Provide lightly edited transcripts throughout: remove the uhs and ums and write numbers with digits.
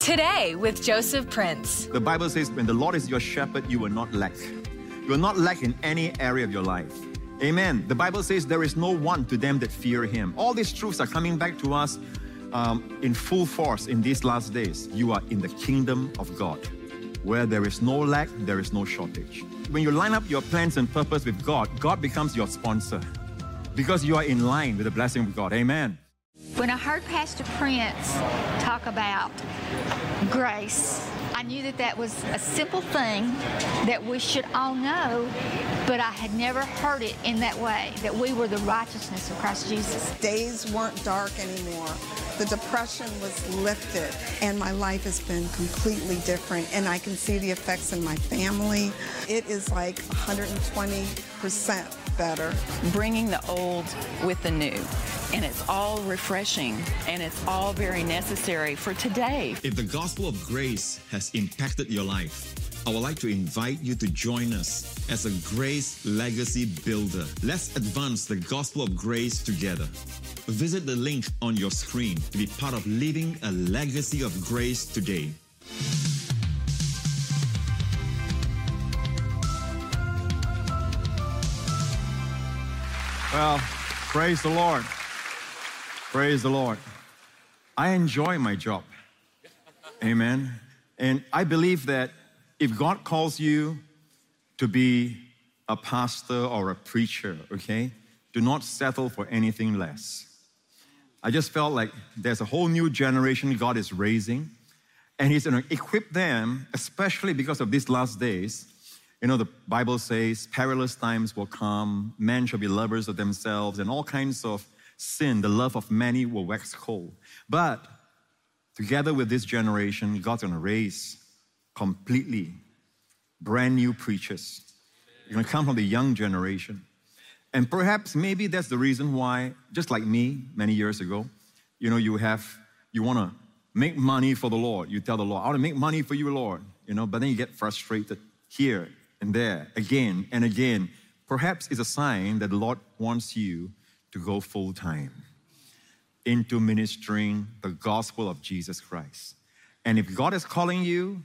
Today with Joseph Prince. The Bible says when the Lord is your shepherd, you will not lack. You will not lack in any area of your life. Amen. The Bible says there is no want to them that fear Him. All these truths are coming back to us in full force in these last days. You are in the kingdom of God, where there is no lack, there is no shortage. When you line up your plans and purpose with God, God becomes your sponsor because you are in line with the blessing of God. Amen. When I heard Pastor Prince talk about grace, I knew that that was a simple thing that we should all know, but I had never heard it in that way, that we were the righteousness of Christ Jesus. Days weren't dark anymore. The depression was lifted, and my life has been completely different, and I can see the effects in my family. It is like 120% better. Bringing the old with the new. And it's all refreshing, and it's all very necessary for today. If the gospel of grace has impacted your life, I would like to invite you to join us as a grace legacy builder. Let's advance the gospel of grace together. Visit the link on your screen to be part of living a legacy of grace today. Well, praise the Lord. Praise the Lord. I enjoy my job. Amen. And I believe that if God calls you to be a pastor or a preacher, okay, do not settle for anything less. I just felt like there's a whole new generation God is raising, and He's going to equip them, especially because of these last days. You know, the Bible says perilous times will come, men shall be lovers of themselves, and all kinds of sin, the love of many will wax cold. But together with this generation, God's going to raise completely brand new preachers. You're going to come from the young generation. And perhaps, maybe that's the reason why, just like me many years ago, you know, you want to make money for the Lord. You tell the Lord, I want to make money for you, Lord. You know, but then you get frustrated here and there, again and again. Perhaps it's a sign that the Lord wants you to go full-time into ministering the gospel of Jesus Christ. And if God is calling you,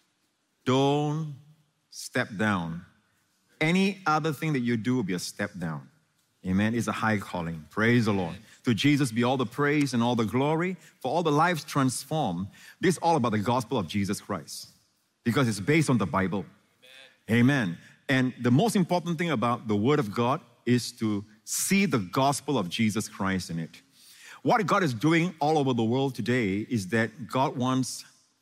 don't step down. Any other thing that you do will be a step down. Amen. It's a high calling. Praise the Lord. To Jesus be all the praise and all the glory for all the lives transformed. This is all about the gospel of Jesus Christ because it's based on the Bible. Amen. And the most important thing about the Word of God is to see the gospel of Jesus Christ in it. What God is doing all over the world today is that God wants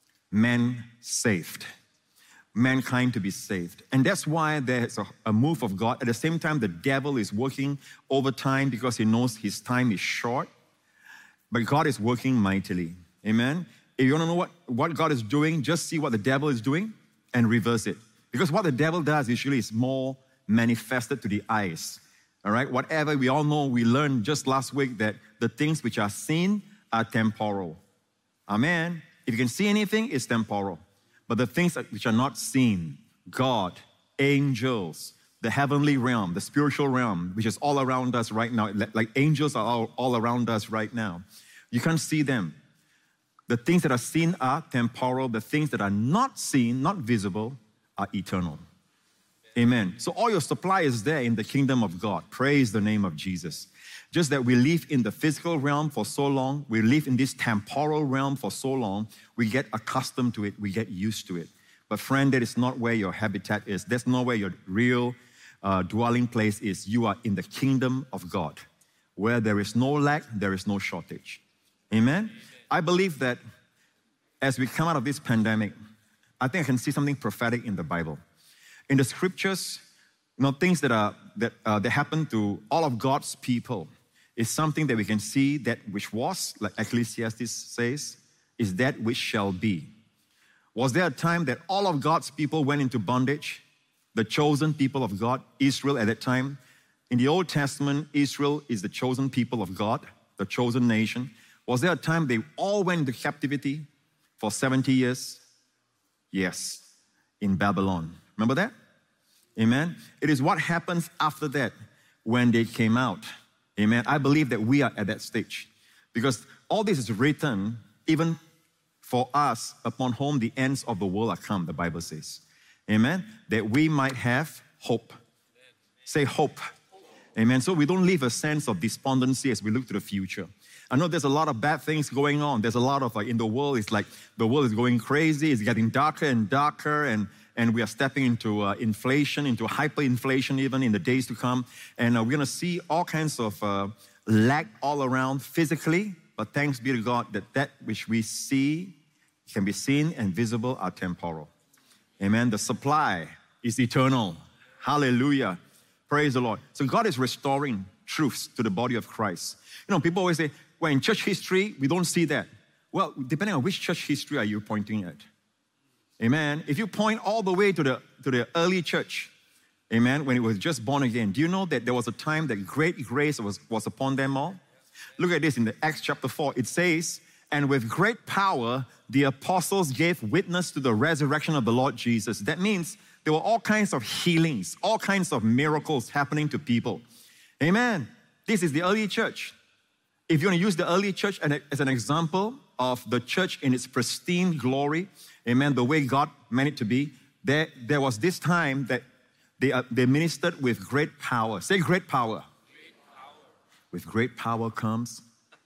men saved, mankind to be saved. And that's why there's a move of God. At the same time, the devil is working overtime because he knows his time is short. But God is working mightily. Amen? If you want to know what God is doing, just see what the devil is doing and reverse it. Because what the devil does usually is more manifested to the eyes. All right, whatever we all know, we learned just last week that the things which are seen are temporal. Amen. If you can see anything, it's temporal. But the things which are not seen, God, angels, the heavenly realm, the spiritual realm, which is all around us right now, like angels are all around us right now. You can't see them. The things that are seen are temporal. The things that are not seen, not visible, are eternal. Amen. So all your supply is there in the kingdom of God. Praise the name of Jesus. Just that we live in the physical realm for so long, we live in this temporal realm for so long, we get accustomed to it, we get used to it. But friend, that is not where your habitat is. That's not where your real dwelling place is. You are in the kingdom of God, where there is no lack, there is no shortage. Amen? I believe that as we come out of this pandemic, I think I can see something prophetic in the Bible. In the scriptures, you know, things that happen to all of God's people is something that we can see that which was, like Ecclesiastes says, is that which shall be. Was there a time that all of God's people went into bondage? The chosen people of God, Israel at that time. In the Old Testament, Israel is the chosen people of God, the chosen nation. Was there a time they all went into captivity for 70 years? Yes, in Babylon. Remember that? Amen. It is what happens after that when they came out. Amen. I believe that we are at that stage because all this is written even for us, upon whom the ends of the world are come, the Bible says. Amen? That we might have hope. Say hope. Amen. So we don't live a sense of despondency as we look to the future. I know there's a lot of bad things going on. There's a lot of, in the world, it's like the world is going crazy. It's getting darker and darker, and we are stepping into inflation, into hyperinflation even in the days to come. And we're going to see all kinds of lack all around physically, but thanks be to God that which we see can be seen and visible are temporal. Amen. The supply is eternal. Hallelujah. Praise the Lord. So God is restoring truths to the body of Christ. You know, people always say, well, in church history, we don't see that. Well, depending on which church history are you pointing at. Amen. If you point all the way to the early church, amen, when it was just born again, do you know that there was a time that great grace was upon them all? Look at this in the Acts chapter 4. It says, and with great power, the apostles gave witness to the resurrection of the Lord Jesus. That means there were all kinds of healings, all kinds of miracles happening to people. Amen. This is the early church. If you want to use the early church as an example of the church in its pristine glory, amen, the way God meant it to be, there was this time that they ministered with great power. Say great power. Great power. With great power comes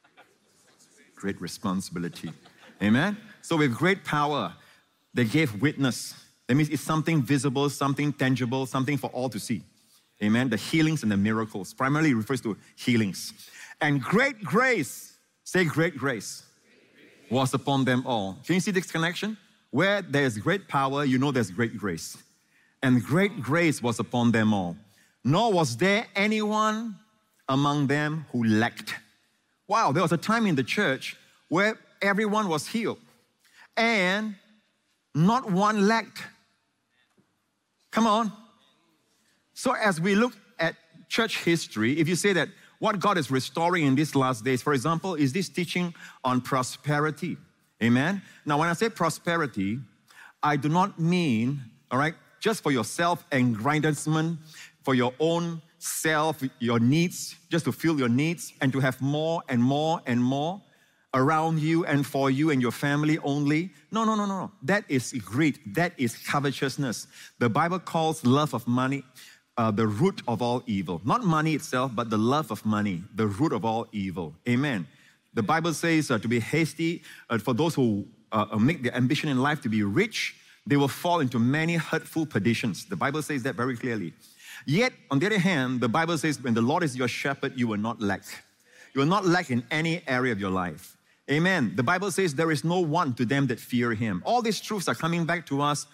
great responsibility. Amen? So with great power, they gave witness. That means it's something visible, something tangible, something for all to see. Amen? The healings and the miracles primarily refers to healings. And great grace, say great grace, was upon them all. Can you see this connection? Where there's great power, you know there's great grace. And great grace was upon them all. Nor was there anyone among them who lacked. Wow, there was a time in the church where everyone was healed. And not one lacked. Come on. So as we look at church history, if you say that what God is restoring in these last days, for example, is this teaching on prosperity. Amen? Now, when I say prosperity, I do not mean, all right, just for your self-aggrandizement, for your own self, your needs, just to fill your needs and to have more and more and more around you and for you and your family only. No. That is greed. That is covetousness. The Bible calls love of money the root of all evil. Not money itself, but the love of money, the root of all evil. Amen. The Bible says to be hasty, for those who make their ambition in life to be rich, they will fall into many hurtful perditions. The Bible says that very clearly. Yet, on the other hand, the Bible says when the Lord is your shepherd, you will not lack. You will not lack in any area of your life. Amen. The Bible says there is no want to them that fear Him. All these truths are coming back to us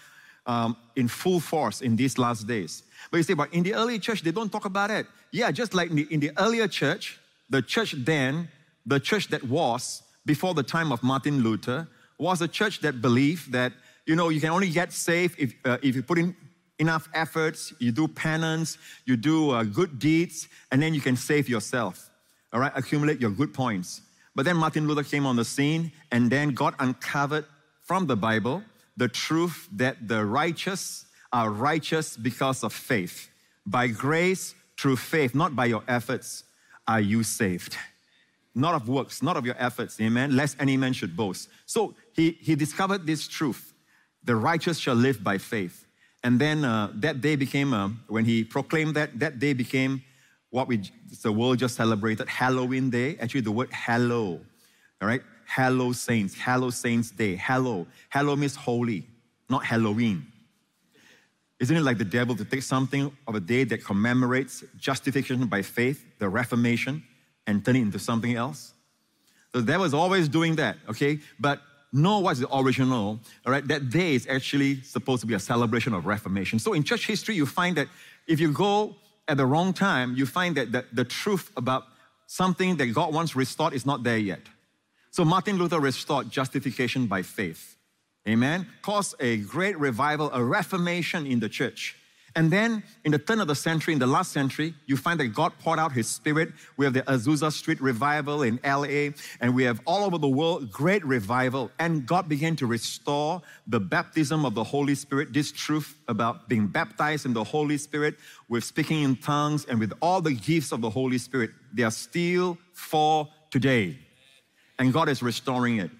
in full force in these last days. But you say, but in the early church, they don't talk about it. Yeah, just like in the earlier church, the church then, the church that was before the time of Martin Luther, was a church that believed that, you know, you can only get saved if you put in enough efforts, you do penance, you do good deeds, and then you can save yourself. All right, accumulate your good points. But then Martin Luther came on the scene, and then God uncovered from the Bible the truth that the righteous are righteous because of faith. By grace, through faith, not by your efforts, are you saved. Not of works, not of your efforts, amen, lest any man should boast. So he discovered this truth. The righteous shall live by faith. And then that day became, when he proclaimed that day became what the world just celebrated, Halloween Day. Actually, the word hallow, all right? Hallow Saints Day, hallow. Hallow means holy, not Halloween. Isn't it like the devil to take something of a day that commemorates justification by faith, the Reformation, and turn it into something else? The devil is always doing that, okay? But know what's the original, all right? That day is actually supposed to be a celebration of Reformation. So in church history, you find that if you go at the wrong time, you find that the truth about something that God once restored is not there yet. So Martin Luther restored justification by faith. Amen? Caused a great revival, a reformation in the church. And then in the turn of the century, in the last century, you find that God poured out His Spirit. We have the Azusa Street revival in LA, and we have all over the world great revival. And God began to restore the baptism of the Holy Spirit, this truth about being baptized in the Holy Spirit, with speaking in tongues, and with all the gifts of the Holy Spirit. They are still for today. And God is restoring it.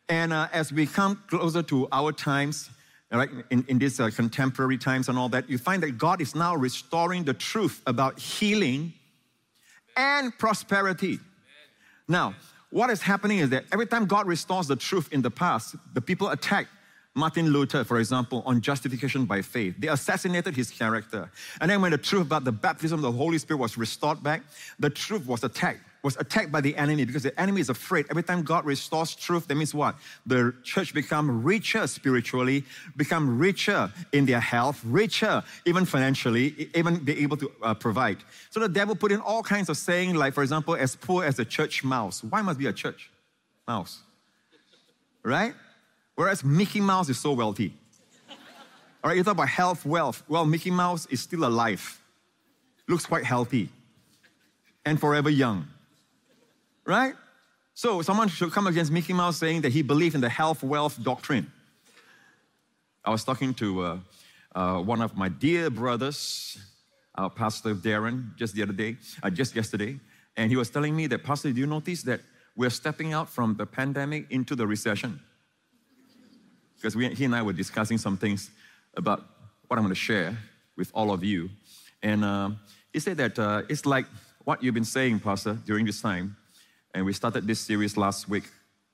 And as we come closer to our times, right, in these contemporary times and all that, you find that God is now restoring the truth about healing and prosperity. Now, what is happening is that every time God restores the truth in the past, the people attack Martin Luther, for example, on justification by faith. They assassinated his character. And then when the truth about the baptism of the Holy Spirit was restored back, the truth was attacked by the enemy, because the enemy is afraid. Every time God restores truth, that means what? The church become richer spiritually, become richer in their health, richer even financially, even be able to provide. So the devil put in all kinds of saying, like, for example, as poor as a church mouse. Why must be a church mouse? Right? Whereas Mickey Mouse is so wealthy. All right, you talk about health, wealth. Well, Mickey Mouse is still alive. Looks quite healthy. And forever young. Right? So someone should come against Mickey Mouse saying that he believed in the health, wealth doctrine. I was talking to one of my dear brothers, Pastor Darren, just yesterday. And he was telling me that, Pastor, do you notice that we're stepping out from the pandemic into the recession? Because he and I were discussing some things about what I'm going to share with all of you. And he said that it's like what you've been saying, Pastor, during this time. And we started this series last week.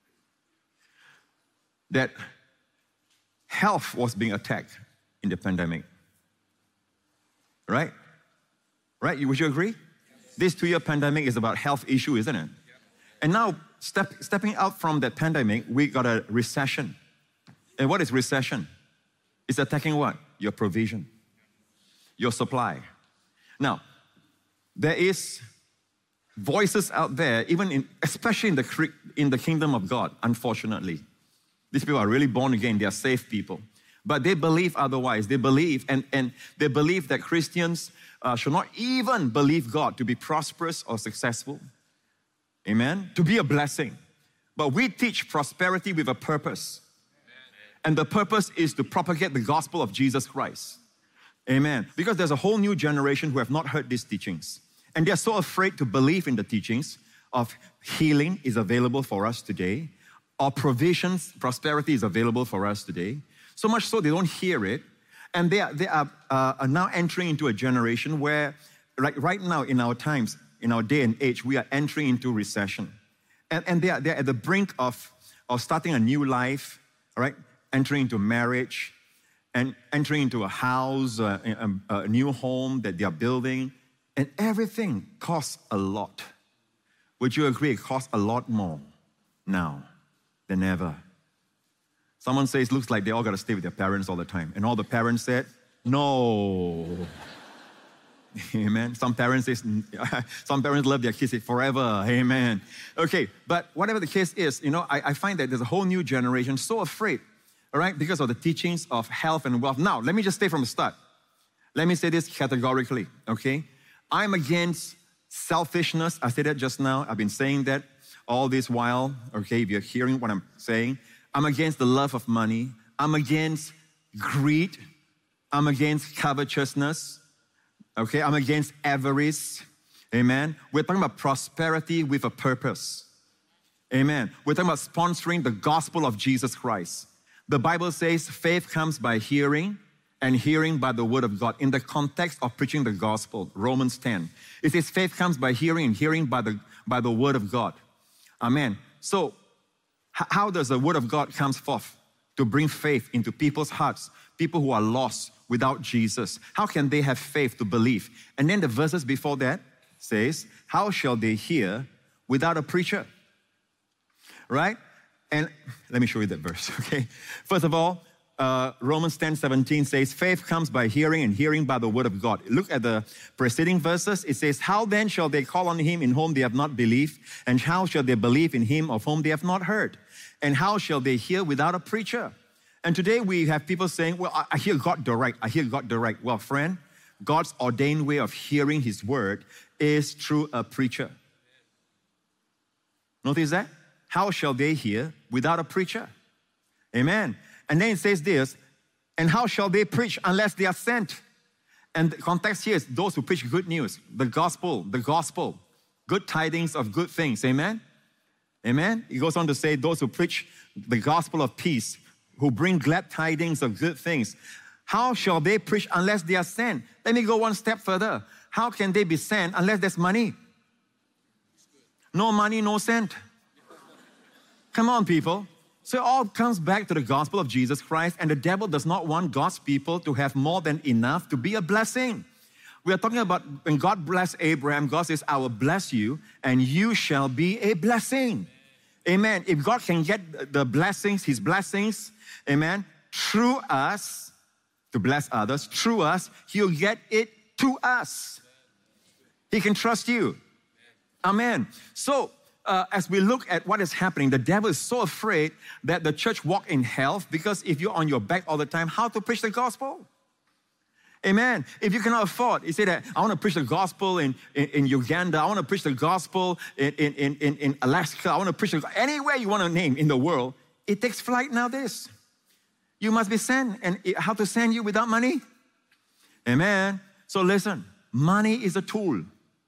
That health was being attacked in the pandemic. Right? Right? Would you agree? This 2-year pandemic is about health issue, isn't it? And now, stepping out from that pandemic, we got a recession. And what is recession? It's attacking what? Your provision, your supply. Now, there is voices out there, especially in the kingdom of God, unfortunately. These people are really born again, they are saved people. But they believe otherwise. They believe, and they believe that Christians should not even believe God to be prosperous or successful. Amen? To be a blessing. But we teach prosperity with a purpose. And the purpose is to propagate the gospel of Jesus Christ. Amen. Because there's a whole new generation who have not heard these teachings. And they're so afraid to believe in the teachings of healing is available for us today, or provisions, prosperity is available for us today. So much so they don't hear it. And they are now entering into a generation where, right now in our times, in our day and age, we are entering into recession. And they're at the brink of starting a new life, all right? Entering into marriage, and entering into a house, a new home that they are building, and everything costs a lot. Would you agree it costs a lot more now than ever? Someone says, looks like they all got to stay with their parents all the time. And all the parents said, no. Amen. Some parents love their kids forever. Amen. Okay, but whatever the case is, I find that there's a whole new generation so afraid, all right, because of the teachings of health and wealth. Now, let me just stay from the start. Let me say this categorically, okay? I'm against selfishness. I said that just now. I've been saying that all this while, okay, if you're hearing what I'm saying. I'm against the love of money. I'm against greed. I'm against covetousness, okay? I'm against avarice, amen? We're talking about prosperity with a purpose, amen? We're talking about sponsoring the gospel of Jesus Christ. The Bible says faith comes by hearing, and hearing by the word of God. In the context of preaching the gospel, Romans 10. It says faith comes by hearing, and hearing by the word of God. Amen. So, how does the word of God come forth to bring faith into people's hearts? People who are lost without Jesus. How can they have faith to believe? And then the verses before that says, how shall they hear without a preacher? Right? And let me show you that verse, okay? First of all, Romans 10:17 says, faith comes by hearing, and hearing by the word of God. Look at the preceding verses. It says, how then shall they call on him in whom they have not believed? And how shall they believe in him of whom they have not heard? And how shall they hear without a preacher? And today we have people saying, well, I hear God direct. I hear God direct. Well, friend, God's ordained way of hearing his word is through a preacher. Notice that? How shall they hear without a preacher? Amen. And then it says this, and how shall they preach unless they are sent? And the context here is those who preach good news, the gospel, good tidings of good things, amen? Amen? He goes on to say, those who preach the gospel of peace, who bring glad tidings of good things, how shall they preach unless they are sent? Let me go one step further. How can they be sent unless there's money? No money, no sent. Come on, people. So it all comes back to the gospel of Jesus Christ, and the devil does not want God's people to have more than enough to be a blessing. We are talking about when God blessed Abraham, God says, I will bless you, and you shall be a blessing. Amen. If God can get the blessings, His blessings, amen, through us, to bless others, through us, He'll get it to us. He can trust you. Amen. So, as we look at what is happening, the devil is so afraid that the church walk in health, because if you're on your back all the time, how to preach the gospel? Amen. If you cannot afford, you say that, I want to preach the gospel in Uganda, I want to preach the gospel in Alaska, I want to preach anywhere you want to name in the world, it takes flight nowadays. You must be sent, and how to send you without money? Amen. So listen, money is a tool.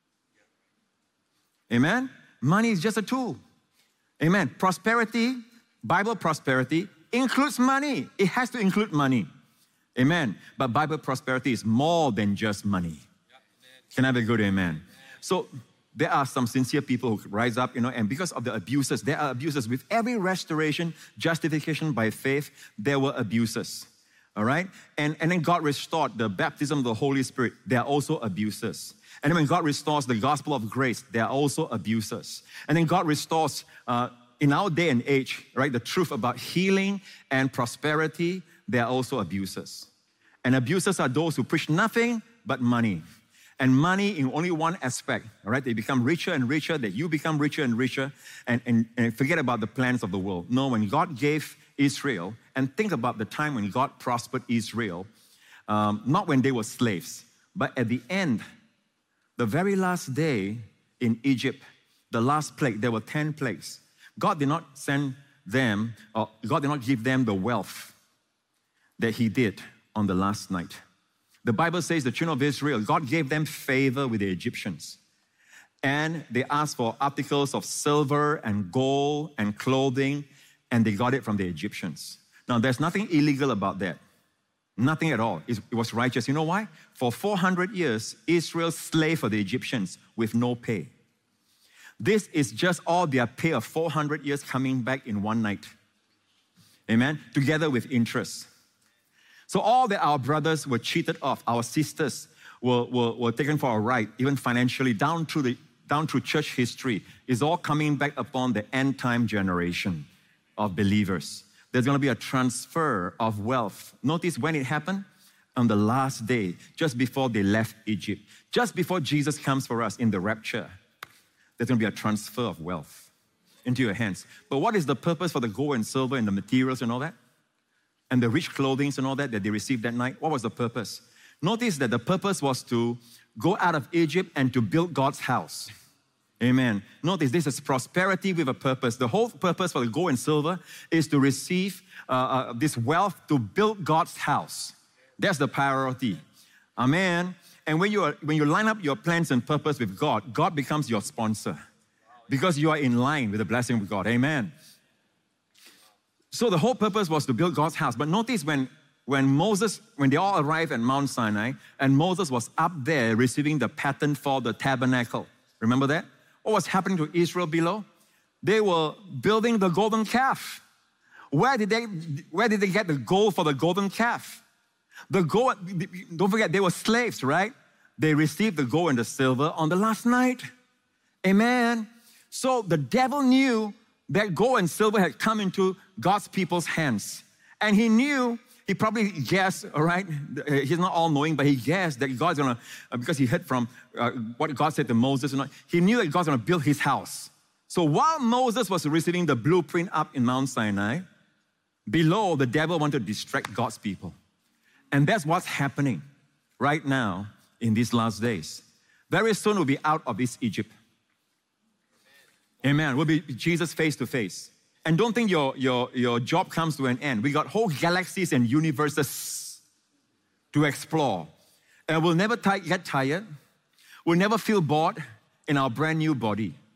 Amen. Money is just a tool. Amen. Prosperity, Bible prosperity, includes money. It has to include money. Amen. But Bible prosperity is more than just money. Can I have a good amen? So there are some sincere people who rise up, and because of the abuses, there are abuses. With every restoration, justification by faith, there were abuses. All right? And then God restored the baptism of the Holy Spirit. There are also abuses. And then when God restores the gospel of grace, there are also abuses. And then God restores, in our day and age, right, the truth about healing and prosperity, there are also abuses. And abuses are those who preach nothing but money. And money in only one aspect, all right? They become richer and richer, that you become richer and richer, and forget about the plans of the world. No, when God gave Israel, and think about the time when God prospered Israel, not when they were slaves, but at the end, the very last day in Egypt, the last plague, there were 10 plagues. God did not send them, or God did not give them the wealth that He did on the last night. The Bible says the children of Israel, God gave them favor with the Egyptians. And they asked for articles of silver and gold and clothing, and they got it from the Egyptians. Now, there's nothing illegal about that. Nothing at all. It was righteous. You know why? For 400 years, Israel slaved for the Egyptians with no pay. This is just all their pay of 400 years coming back in one night. Amen? Together with interest. So all that our brothers were cheated of, our sisters were taken for a ride, even financially, down through church history, is all coming back upon the end time generation of believers. There's going to be a transfer of wealth. Notice when it happened? On the last day, just before they left Egypt. Just before Jesus comes for us in the rapture, there's going to be a transfer of wealth into your hands. But what is the purpose for the gold and silver and the materials and all that? And the rich clothing and all that they received that night? What was the purpose? Notice that the purpose was to go out of Egypt and to build God's house. Amen. Notice this is prosperity with a purpose. The whole purpose for the gold and silver is to receive this wealth to build God's house. That's the priority. Amen. And when you line up your plans and purpose with God, God becomes your sponsor because you are in line with the blessing of God. Amen. So the whole purpose was to build God's house. But notice when they all arrived at Mount Sinai, and Moses was up there receiving the pattern for the tabernacle. Remember that? What was happening to Israel below? They were building the golden calf. Where did they get the gold for the golden calf? The gold, don't forget, they were slaves, right? They received the gold and the silver on the last night. Amen. So the devil knew that gold and silver had come into God's people's hands. And he probably guessed, all right? He's not all-knowing, but he guessed that God's going to, because he heard from what God said to Moses, he knew that God's going to build his house. So while Moses was receiving the blueprint up in Mount Sinai, below, the devil wanted to distract God's people. And that's what's happening right now in these last days. Very soon we'll be out of this Egypt. Amen. We'll be Jesus face to face. And don't think your job comes to an end. We got whole galaxies and universes to explore. And we'll never get tired. We'll never feel bored in our brand new body.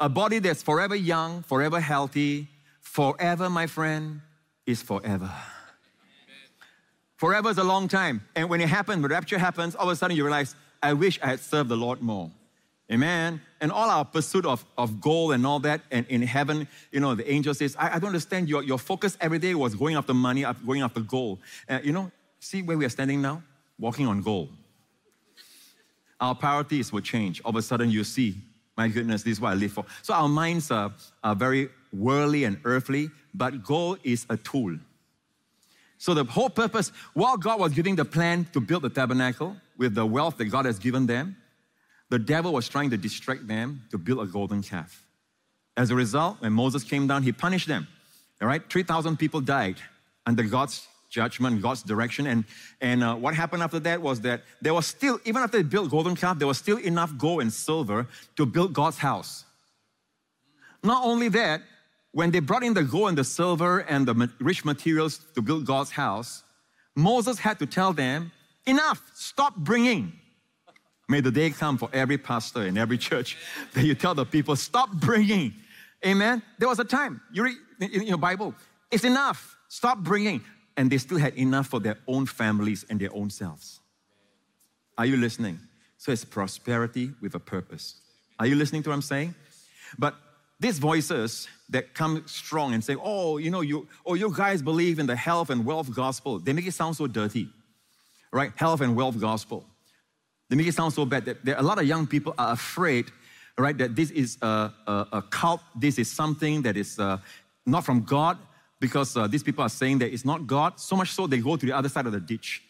A body that's forever young, forever healthy, forever, my friend, is forever. Forever is a long time. And when it happens, when rapture happens, all of a sudden you realize, I wish I had served the Lord more. Amen. And all our pursuit of gold and all that, and in heaven, the angel says, I don't understand, your focus every day was going after money, going after gold. See where we are standing now? Walking on gold. Our priorities will change. All of a sudden you see, my goodness, this is what I live for. So our minds are very worldly and earthly, but gold is a tool. So the whole purpose, while God was giving the plan to build the tabernacle with the wealth that God has given them, the devil was trying to distract them to build a golden calf. As a result, when Moses came down, he punished them. All right, 3,000 people died under God's judgment, God's direction. And what happened after that was that there was still, even after they built golden calf, there was still enough gold and silver to build God's house. Not only that, when they brought in the gold and the silver and the rich materials to build God's house, Moses had to tell them, enough, stop bringing. May the day come for every pastor in every church that you tell the people, stop bringing. Amen? There was a time, you read in your Bible, it's enough, stop bringing. And they still had enough for their own families and their own selves. Are you listening? So it's prosperity with a purpose. Are you listening to what I'm saying? But these voices that come strong and say, you guys believe in the health and wealth gospel. They make it sound so dirty, right? Health and wealth gospel. They make it sound so bad that a lot of young people are afraid, right, that this is a cult. This is something that is not from God, because these people are saying that it's not God. So much so they go to the other side of the ditch.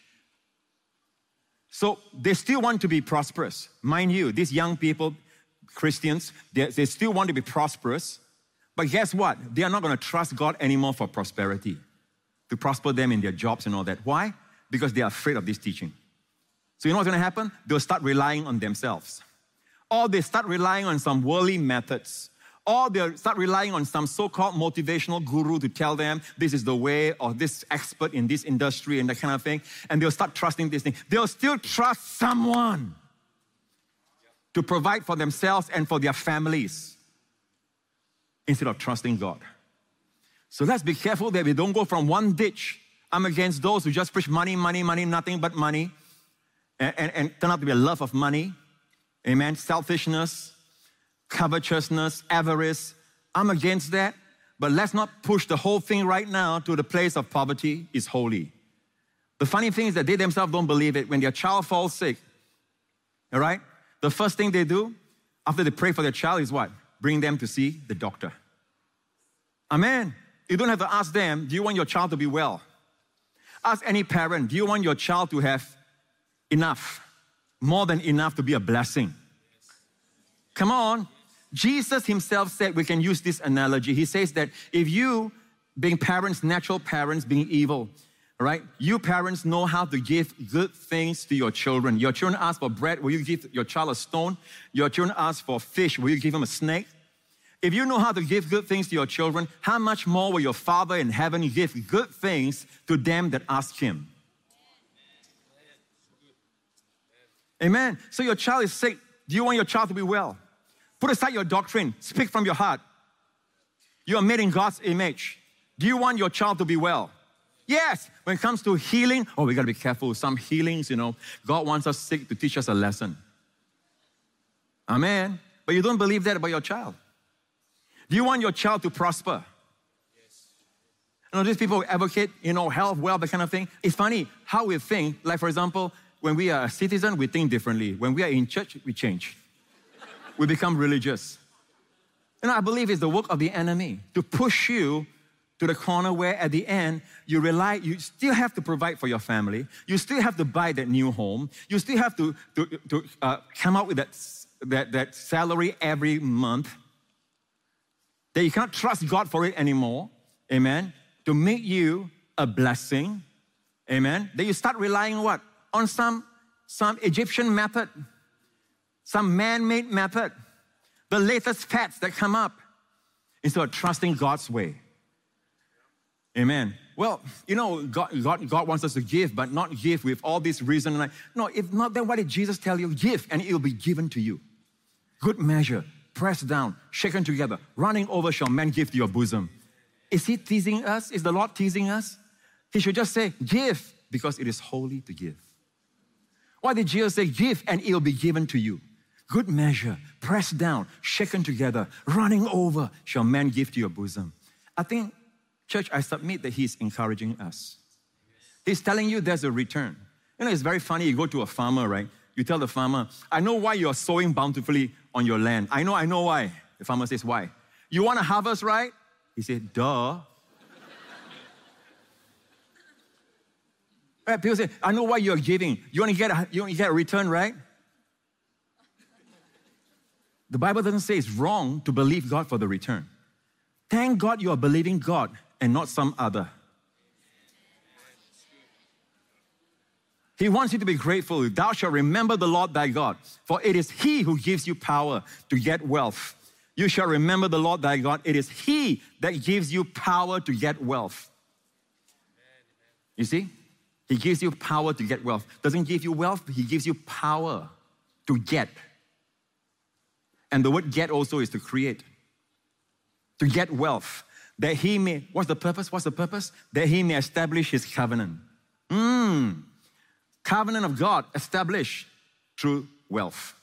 So they still want to be prosperous. Mind you, these young people, Christians, they still want to be prosperous, but guess what? They are not going to trust God anymore for prosperity, to prosper them in their jobs and all that. Why? Because they are afraid of this teaching. So you know what's going to happen? They'll start relying on themselves. Or they start relying on some worldly methods. Or they'll start relying on some so-called motivational guru to tell them this is the way, or this expert in this industry and that kind of thing. And they'll start trusting this thing. They'll still trust someone to provide for themselves and for their families instead of trusting God. So let's be careful that we don't go from one ditch. I'm against those who just preach money, money, money, nothing but money, and turn out to be a love of money. Amen. Selfishness, covetousness, avarice. I'm against that. But let's not push the whole thing right now to the place of poverty is holy. The funny thing is that they themselves don't believe it. When their child falls sick, all right, the first thing they do after they pray for their child is what? Bring them to see the doctor. Amen. You don't have to ask them, do you want your child to be well? Ask any parent, do you want your child to have enough, more than enough to be a blessing? Come on. Jesus himself said, we can use this analogy. He says that if you, being parents, natural parents, being evil, right? You parents know how to give good things to your children. Your children ask for bread, will you give your child a stone? Your children ask for fish, will you give them a snake? If you know how to give good things to your children, how much more will your Father in heaven give good things to them that ask him? Amen. So your child is sick. Do you want your child to be well? Put aside your doctrine. Speak from your heart. You are made in God's image. Do you want your child to be well? Yes. When it comes to healing, we got to be careful. Some healings, God wants us sick to teach us a lesson. Amen. But you don't believe that about your child. Do you want your child to prosper? Yes. These people who advocate, health, wealth, that kind of thing. It's funny how we think. Like, for example, when we are a citizen, we think differently. When we are in church, we change. We become religious. I believe it's the work of the enemy to push you to the corner where at the end, you still have to provide for your family. You still have to buy that new home. You still have to come up with that salary every month. That you cannot trust God for it anymore. Amen. To make you a blessing. Amen. Then you start relying on what? On some Egyptian method. Some man-made method. The latest fads that come up. Instead of trusting God's way. Amen. Well, God wants us to give, but not give with all this reason. No, if not, then why did Jesus tell you? Give, and it will be given to you. Good measure, pressed down, shaken together, running over shall men give to your bosom. Is he teasing us? Is the Lord teasing us? He should just say, give, because it is holy to give. Why did Jesus say, give and it will be given to you? Good measure, pressed down, shaken together, running over shall men give to your bosom. I think, church, I submit that he's encouraging us. He's telling you there's a return. You know, it's very funny. You go to a farmer, right? You tell the farmer, I know why you're sowing bountifully on your land. I know why. The farmer says, why? You want to harvest, right? He said, duh. Right? People say, I know why you're giving. You want to get a return, right? The Bible doesn't say it's wrong to believe God for the return. Thank God you are believing God and not some other. He wants you to be grateful. Thou shalt remember the Lord thy God, for it is He who gives you power to get wealth. You shall remember the Lord thy God. It is He that gives you power to get wealth. You see? He gives you power to get wealth. Doesn't give you wealth, He gives you power to get. And the word get also is to create. To get wealth. That He may, what's the purpose? What's the purpose? That He may establish His covenant. Covenant of God established through wealth.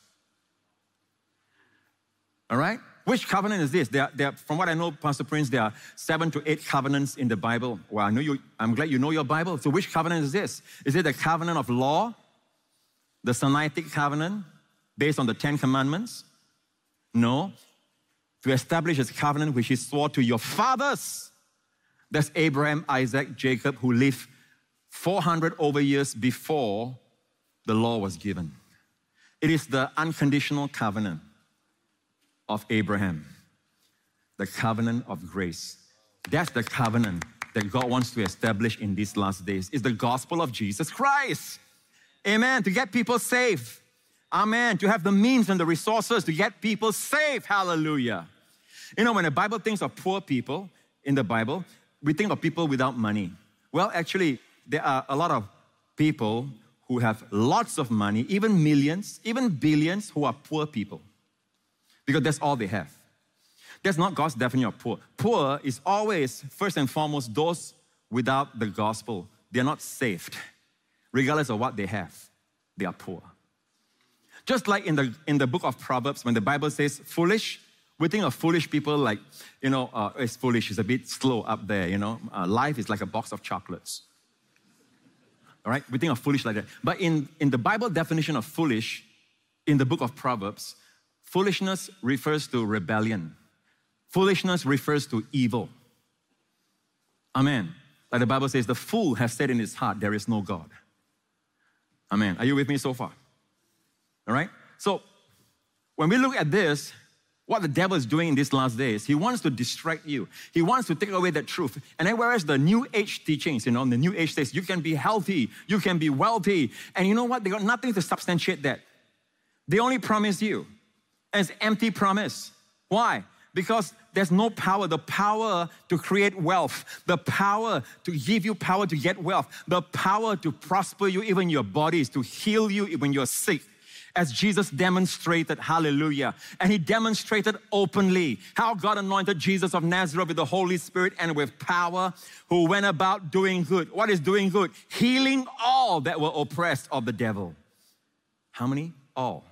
All right? Which covenant is this? From what I know, Pastor Prince, there are 7 to 8 covenants in the Bible. Well, I'm glad you know your Bible. So which covenant is this? Is it the covenant of law? The Sinaitic covenant based on the 10 commandments? No. To establish His covenant which He swore to your fathers. That's Abraham, Isaac, Jacob, who lived 400 over years before the law was given. It is the unconditional covenant of Abraham, the covenant of grace. That's the covenant that God wants to establish in these last days. It's the gospel of Jesus Christ. Amen. To get people saved. Amen. To have the means and the resources to get people saved. Hallelujah. You know, when the Bible thinks of poor people in the Bible, we think of people without money. Well, actually, there are a lot of people who have lots of money, even millions, even billions, who are poor people. Because that's all they have. That's not God's definition of poor. Poor is always, first and foremost, those without the gospel. They're not saved. Regardless of what they have, they are poor. Just like in the book of Proverbs, when the Bible says foolish, we think of foolish people like, it's foolish, it's a bit slow up there, life is like a box of chocolates. All right, we think of foolish like that. But in the Bible definition of foolish, in the book of Proverbs, foolishness refers to rebellion. Foolishness refers to evil. Amen. Like the Bible says, the fool has said in his heart, there is no God. Amen. Are you with me so far? All right? So, when we look at this, what the devil is doing in these last days, he wants to distract you. He wants to take away that truth. And then whereas the New Age teachings, the New Age says, you can be healthy, you can be wealthy. And you know what? They got nothing to substantiate that. They only promise you. And it's empty promise. Why? Because there's no power. The power to create wealth. The power to give you power to get wealth. The power to prosper you, even your bodies, to heal you when you're sick. As Jesus demonstrated, hallelujah. And He demonstrated openly how God anointed Jesus of Nazareth with the Holy Spirit and with power, who went about doing good. What is doing good? Healing all that were oppressed of the devil. How many? All.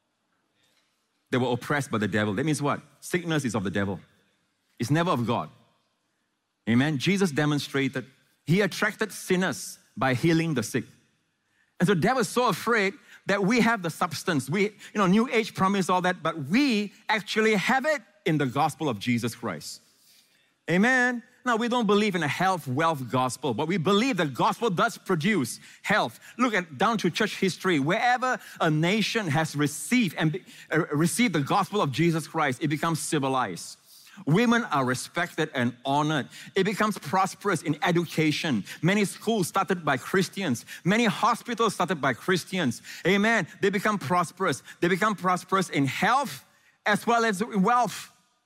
They were oppressed by the devil. That means what? Sickness is of the devil. It's never of God. Amen? Jesus demonstrated. He attracted sinners by healing the sick. And so the devil is so afraid that we have the substance. New Age promise all that, but we actually have it in the gospel of Jesus Christ. Amen? Now, we don't believe in a health, wealth gospel, but we believe the gospel does produce health. Look at down to church history. Wherever a nation has received the gospel of Jesus Christ, it becomes civilized. Women are respected and honored. It becomes prosperous in education. Many schools started by Christians. Many hospitals started by Christians. Amen. They become prosperous. They become prosperous in health as well as in wealth.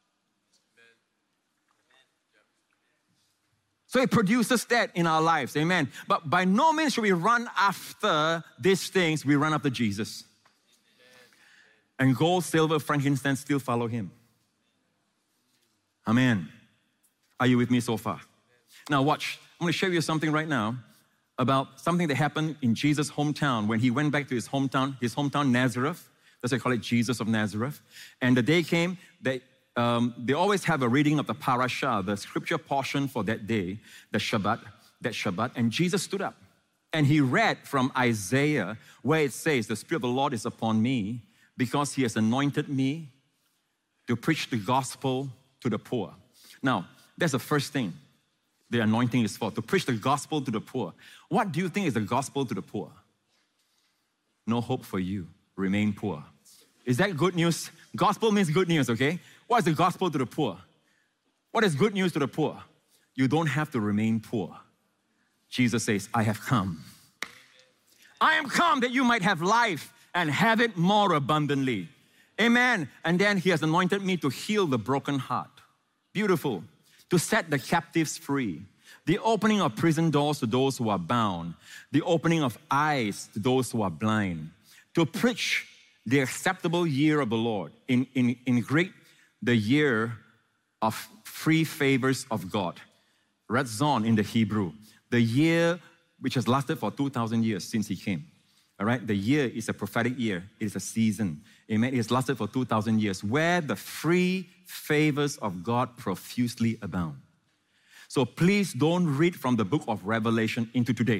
So it produces that in our lives. Amen. But by no means should we run after these things. We run after Jesus. And gold, silver, frankincense still follow him. Amen. Are you with me so far? Now watch. I'm going to show you something right now about something that happened in Jesus' hometown when he went back to his hometown Nazareth. That's why I call it Jesus of Nazareth. And the day came that they always have a reading of the parasha, the scripture portion for that day, that Shabbat. And Jesus stood up and he read from Isaiah where it says, the Spirit of the Lord is upon me because he has anointed me to preach the gospel to the poor. Now, that's the first thing the anointing is for, to preach the gospel to the poor. What do you think is the gospel to the poor? No hope for you. Remain poor. Is that good news? Gospel means good news, okay? What is the gospel to the poor? What is good news to the poor? You don't have to remain poor. Jesus says, I have come. I am come that you might have life and have it more abundantly. Amen. And then he has anointed me to heal the broken heart. Beautiful. To set the captives free. The opening of prison doors to those who are bound. The opening of eyes to those who are blind. To preach the acceptable year of the Lord. In Greek, the year of free favors of God. Ratzon in the Hebrew. The year which has lasted for 2,000 years since he came. All right, the year is a prophetic year. It is a season. Amen. It has lasted for 2,000 years where the free favors of God profusely abound. So please don't read from the book of Revelation into today.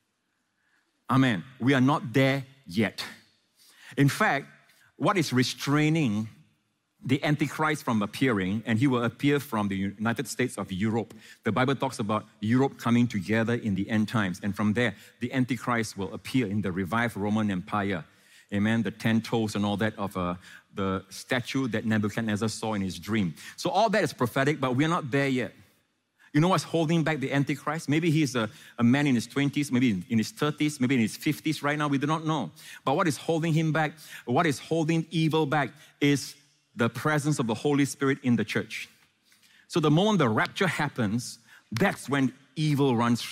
Amen. We are not there yet. In fact, what is restraining the Antichrist from appearing, and he will appear from the United States of Europe. The Bible talks about Europe coming together in the end times, and from there, the Antichrist will appear in the revived Roman Empire. Amen, the 10 toes and all that of the statue that Nebuchadnezzar saw in his dream. So all that is prophetic, but we're not there yet. You know what's holding back the Antichrist? Maybe he's a man in his 20s, maybe in his 30s, maybe in his 50s right now, we do not know. But what is holding him back, what is holding evil back is the presence of the Holy Spirit in the church. So the moment the rapture happens, that's when evil runs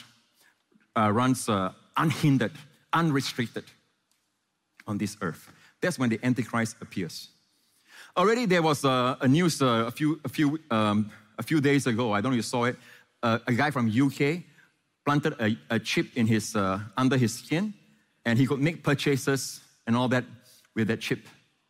unhindered, unrestricted on this earth. That's when the Antichrist appears. Already there was a news a few days ago. I don't know if you saw it. A guy from UK planted a chip in his under his skin, and he could make purchases and all that with that chip.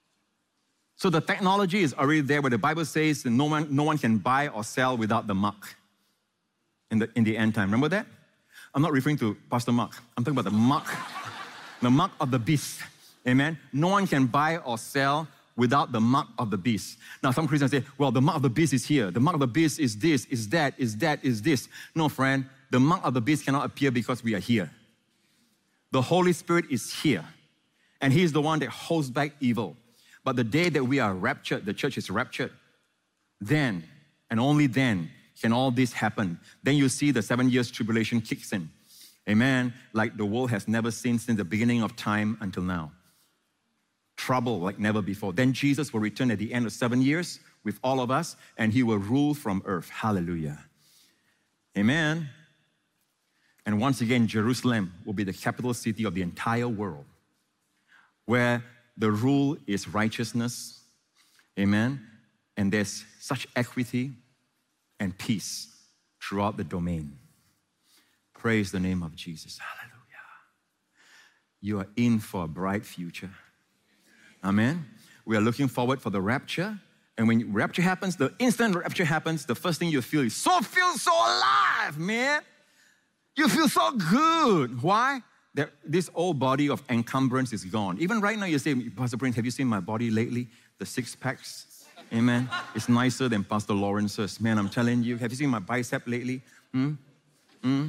So the technology is already there, where the Bible says that no one can buy or sell without the mark in the end time. Remember that? I'm not referring to Pastor Mark. I'm talking about the mark of the beast. Amen? No one can buy or sell without the mark of the beast. Now, some Christians say, well, the mark of the beast is here. The mark of the beast is this, is that, is that, is this. No, friend, the mark of the beast cannot appear because we are here. The Holy Spirit is here, and He is the one that holds back evil. But the day that we are raptured, the church is raptured, then, and only then, can all this happen. Then you see the 7 years tribulation kicks in. Amen? Like the world has never seen since the beginning of time until now. Trouble like never before. Then Jesus will return at the end of 7 years with all of us, and He will rule from earth. Hallelujah. Amen? And once again, Jerusalem will be the capital city of the entire world, where the rule is righteousness, amen? And there's such equity and peace throughout the domain. Praise the name of Jesus. Hallelujah. You are in for a bright future. Amen? We are looking forward for the rapture. And when rapture happens, the instant rapture happens, the first thing you feel is feel so alive, man. You feel so good. Why? This old body of encumbrance is gone. Even right now, you say, Pastor Prince, have you seen my body lately? The six packs, amen? It's nicer than Pastor Lawrence's. Man, I'm telling you, have you seen my bicep lately? Have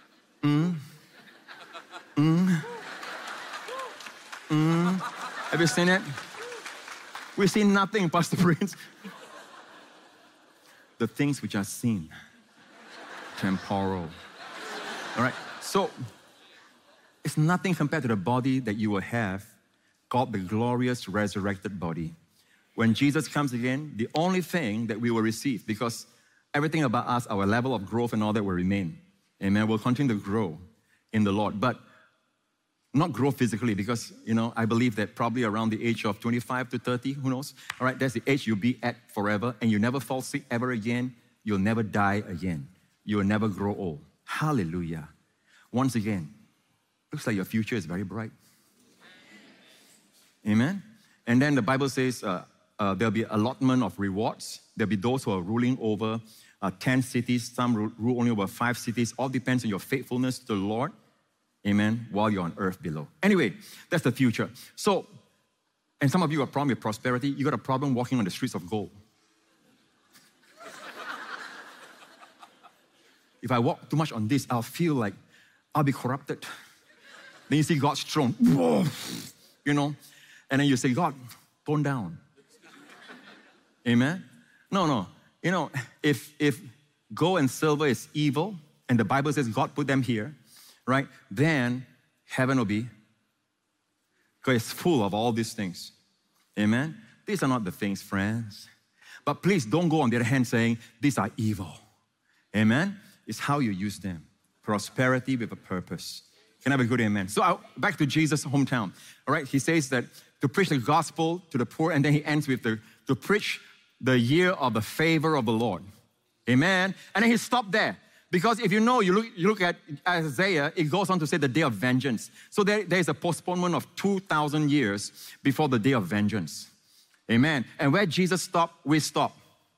you seen it? We see nothing, Pastor Prince. The things which are seen, temporal. All right, so it's nothing compared to the body that you will have called the glorious resurrected body. When Jesus comes again, the only thing that we will receive, because everything about us, our level of growth and all that will remain. Amen. We'll continue to grow in the Lord. But Not grow physically because, I believe that probably around the age of 25 to 30, who knows? All right, that's the age you'll be at forever and you never fall sick ever again. You'll never die again. You'll never grow old. Hallelujah. Once again, looks like your future is very bright. Amen? And then the Bible says there'll be allotment of rewards. There'll be those who are ruling over 10 cities. Some rule only over 5 cities. All depends on your faithfulness to the Lord. Amen, while you're on earth below. Anyway, that's the future. So, and some of you have a problem with prosperity. You got a problem walking on the streets of gold. If I walk too much on this, I'll feel like I'll be corrupted. Then you see God's throne, and then you say, God, tone down. Amen? No. If gold and silver is evil, and the Bible says God put them here, right, then heaven will be, because it's full of all these things. Amen? These are not the things, friends. But please don't go on the other hand saying, these are evil. Amen? It's how you use them. Prosperity with a purpose. Can I have a good amen? So back to Jesus' hometown. All right, he says that to preach the gospel to the poor, and then he ends with to preach the year of the favor of the Lord. Amen? And then he stopped there. Because if you look at Isaiah, it goes on to say the day of vengeance. So there is a postponement of 2,000 years before the day of vengeance. Amen. And where Jesus stopped, we stop.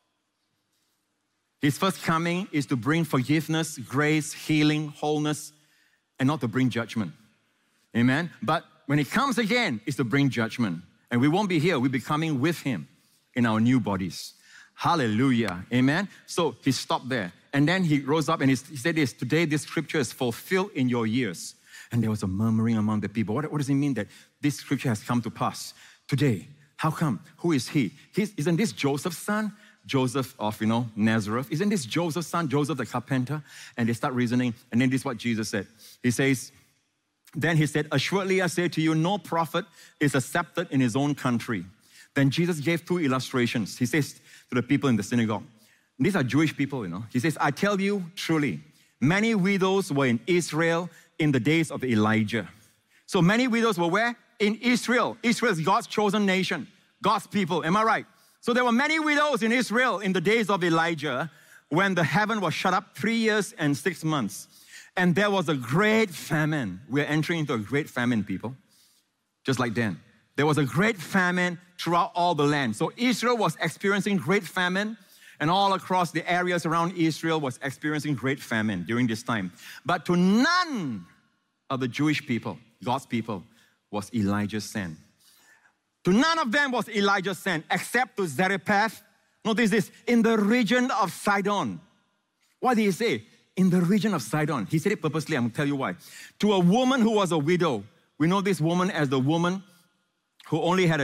His first coming is to bring forgiveness, grace, healing, wholeness, and not to bring judgment. Amen. But when he comes again, it's to bring judgment. And we won't be here. We'll be coming with him in our new bodies. Hallelujah. Amen. So he stopped there. And then he rose up and he said this, today this scripture is fulfilled in your ears. And there was a murmuring among the people. What does it mean that this scripture has come to pass today? How come? Who is he? Isn't this Joseph's son? Joseph of, Nazareth. Isn't this Joseph's son, Joseph the carpenter? And they start reasoning. And then this is what Jesus said. He says, then he said, assuredly I say to you, no prophet is accepted in his own country. Then Jesus gave 2 illustrations. He says to the people in the synagogue, these are Jewish people, He says, I tell you truly, many widows were in Israel in the days of Elijah. So many widows were where? In Israel. Israel is God's chosen nation, God's people. Am I right? So there were many widows in Israel in the days of Elijah when the heaven was shut up 3 years and 6 months. And there was a great famine. We're entering into a great famine, people. Just like then. There was a great famine throughout all the land. So Israel was experiencing great famine. And all across the areas around Israel was experiencing great famine during this time. But to none of the Jewish people, God's people, was Elijah sent. To none of them was Elijah sent, except to Zarephath. Notice this, in the region of Sidon. What did he say? In the region of Sidon. He said it purposely, I'm going to tell you why. To a woman who was a widow. We know this woman as the woman who only had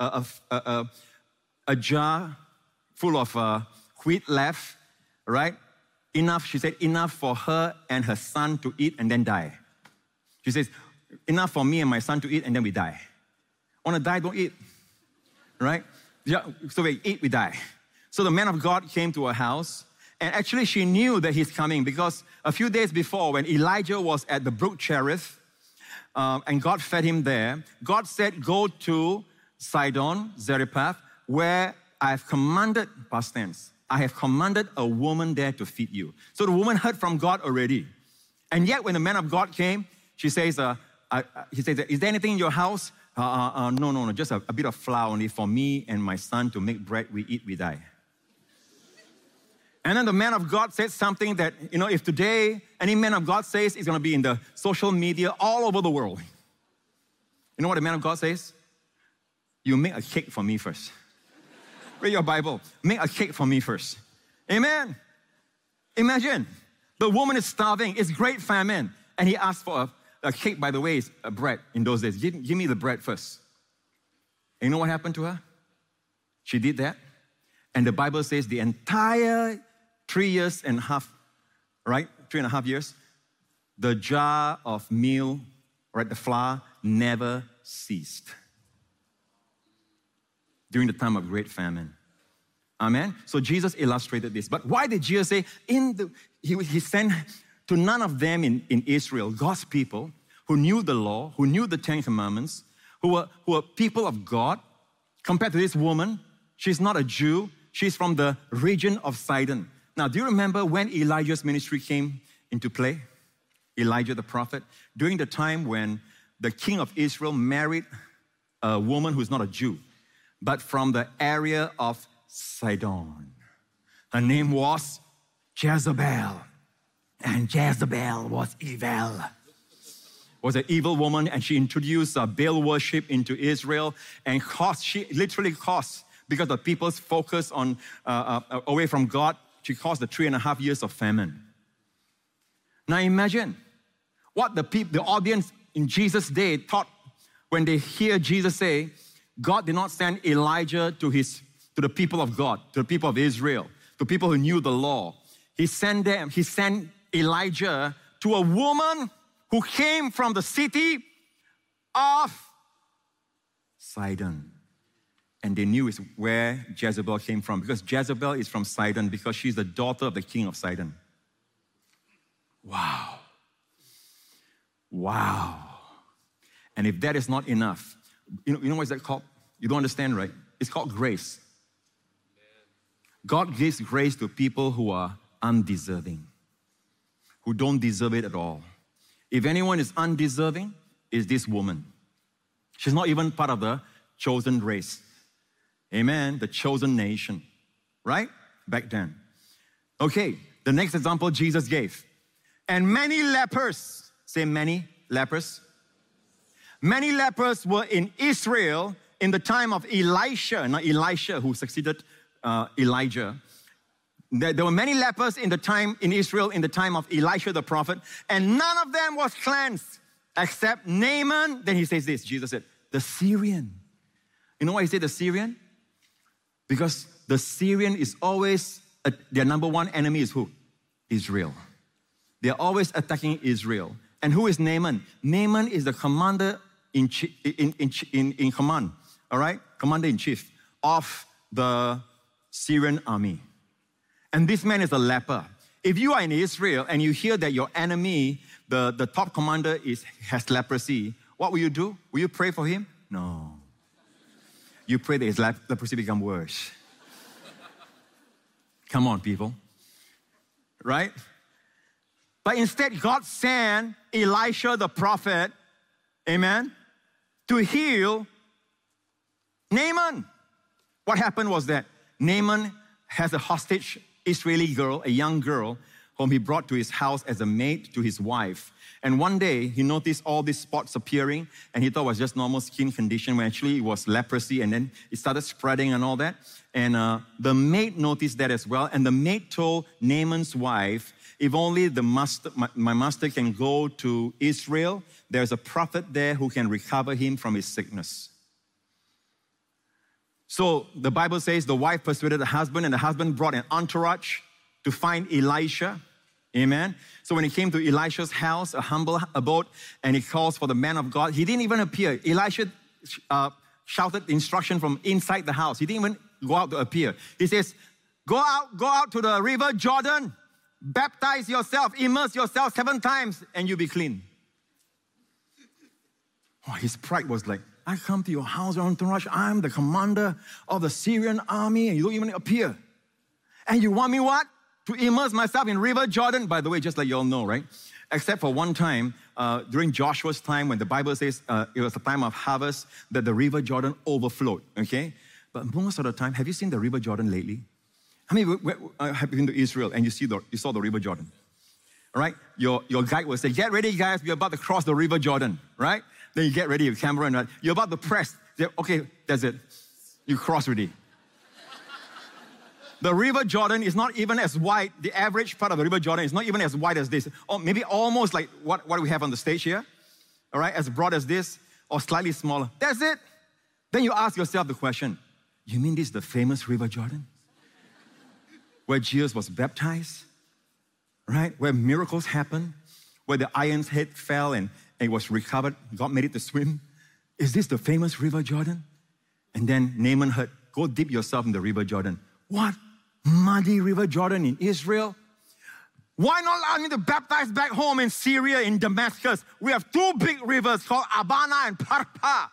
a jar full of wheat left, right? Enough, she said, enough for her and her son to eat and then die. She says, enough for me and my son to eat and then we die. Want to die, don't eat, right? Yeah, so we eat, we die. So the man of God came to her house, and actually she knew that he's coming because a few days before when Elijah was at the brook Cherith, and God fed him there, God said, go to Sidon, Zarephath, where I have commanded, past tense, I have commanded a woman there to feed you. So the woman heard from God already. And yet when the man of God came, he says, is there anything in your house? No, just a bit of flour only for me and my son to make bread. We eat, we die. And then the man of God said something that, if today any man of God says, it's going to be in the social media all over the world. You know what the man of God says? You make a cake for me first. Read your Bible. Make a cake for me first. Amen. Imagine, the woman is starving. It's great famine. And he asked for a cake, by the way, is a bread in those days. Give me the bread first. And you know what happened to her? She did that. And the Bible says the entire 3 years and a half, right? 3.5 years, the jar of meal, right, the flour, never ceased. During the time of great famine. Amen? So Jesus illustrated this. But why did Jesus say, he sent to none of them in Israel, God's people, who knew the law, who knew the 10 Commandments, who were people of God, compared to this woman. She's not a Jew. She's from the region of Sidon. Now, do you remember when Elijah's ministry came into play? Elijah the prophet, during the time when the king of Israel married a woman who's not a Jew, but from the area of Sidon. Her name was Jezebel. And Jezebel was evil. Was an evil woman, and she introduced Baal worship into Israel, and she literally caused, because the people's focus on away from God, she caused the 3.5 years of famine. Now imagine what the audience in Jesus' day thought when they hear Jesus say, God did not send Elijah to the people of God, to the people of Israel, to people who knew the law. He sent Elijah to a woman who came from the city of Sidon. And they knew where Jezebel came from, because Jezebel is from Sidon, because she's the daughter of the king of Sidon. Wow. Wow. And if that is not enough, you know what is that called? You don't understand, right? It's called grace. God gives grace to people who are undeserving, who don't deserve it at all. If anyone is undeserving, it's this woman. She's not even part of the chosen race. Amen. The chosen nation. Right? Back then. Okay, the next example Jesus gave. And many lepers, say many lepers. Many lepers were in Israel in the time of Elisha, not Elisha who succeeded Elijah. There were many lepers in Israel in the time of Elisha the prophet, and none of them was cleansed except Naaman. Then he says this, Jesus said, the Syrian. You know why he said the Syrian? Because the Syrian is always, their number one enemy is who? Israel. They're always attacking Israel. And who is Naaman? Naaman is the commander in command, all right? Commander-in-chief of the Syrian army. And this man is a leper. If you are in Israel and you hear that your enemy, the top commander has leprosy, what will you do? Will you pray for him? No. You pray that his leprosy become worse. Come on, people. Right? But instead, God sent Elisha the prophet, amen, to heal Naaman. What happened was that Naaman has a hostage Israeli girl, a young girl, whom he brought to his house as a maid to his wife. And one day, he noticed all these spots appearing, and he thought it was just normal skin condition, when actually it was leprosy, and then it started spreading and all that. And the maid noticed that as well, and the maid told Naaman's wife, if only my master can go to Israel, there's a prophet there who can recover him from his sickness. So the Bible says the wife persuaded the husband, and the husband brought an entourage to find Elisha. Amen. So when he came to Elisha's house, a humble abode, and he calls for the man of God, he didn't even appear. Elisha shouted instruction from inside the house. He didn't even go out to appear. He says, go out to the river Jordan, baptize yourself, immerse yourself 7 times, and you'll be clean. Oh, his pride was like, I come to your house, your entourage, I'm the commander of the Syrian army, and you don't even appear. And you want me what? To immerse myself in river Jordan. By the way, just like you all know, right? Except for one time, during Joshua's time, when the Bible says it was a time of harvest, that the river Jordan overflowed, okay? But most of the time, have you seen the river Jordan lately? How many have been to Israel and you saw the river Jordan? All right? Your guide will say, get ready, guys, we're about to cross the river Jordan, right? Then you get ready with camera and you're about to press. Okay, that's it. You cross already. The river Jordan is not even as wide. The average part of the river Jordan is not even as wide as this. Or maybe almost like what we have on the stage here. All right, as broad as this or slightly smaller. That's it. Then you ask yourself the question, you mean this is the famous river Jordan? Where Jesus was baptized? Right? Where miracles happened? Where the lion's head fell and it was recovered. God made it to swim. Is this the famous river Jordan? And then Naaman heard, go dip yourself in the river Jordan. What? Muddy river Jordan in Israel? Why not allow me to baptize back home in Syria, in Damascus? We have two big rivers called Abana and Parpa.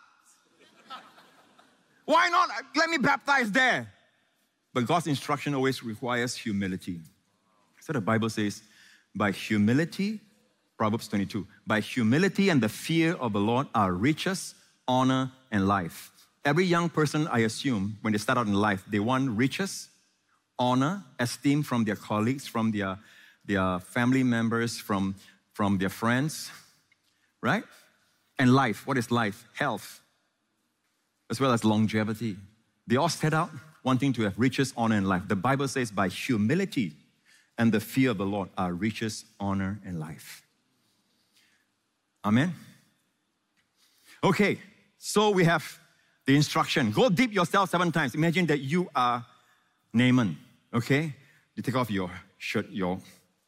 Why not let me baptize there? But God's instruction always requires humility. So the Bible says, by humility, Proverbs 22, by humility and the fear of the Lord are riches, honor, and life. Every young person, I assume, when they start out in life, they want riches, honor, esteem from their colleagues, from their family members, from their friends, right? And life. What is life? Health, as well as longevity. They all set out wanting to have riches, honor, and life. The Bible says by humility and the fear of the Lord are riches, honor, and life. Amen? Okay, so we have the instruction. Go dip yourself 7 times. Imagine that you are Naaman, okay? You take off your shirt, your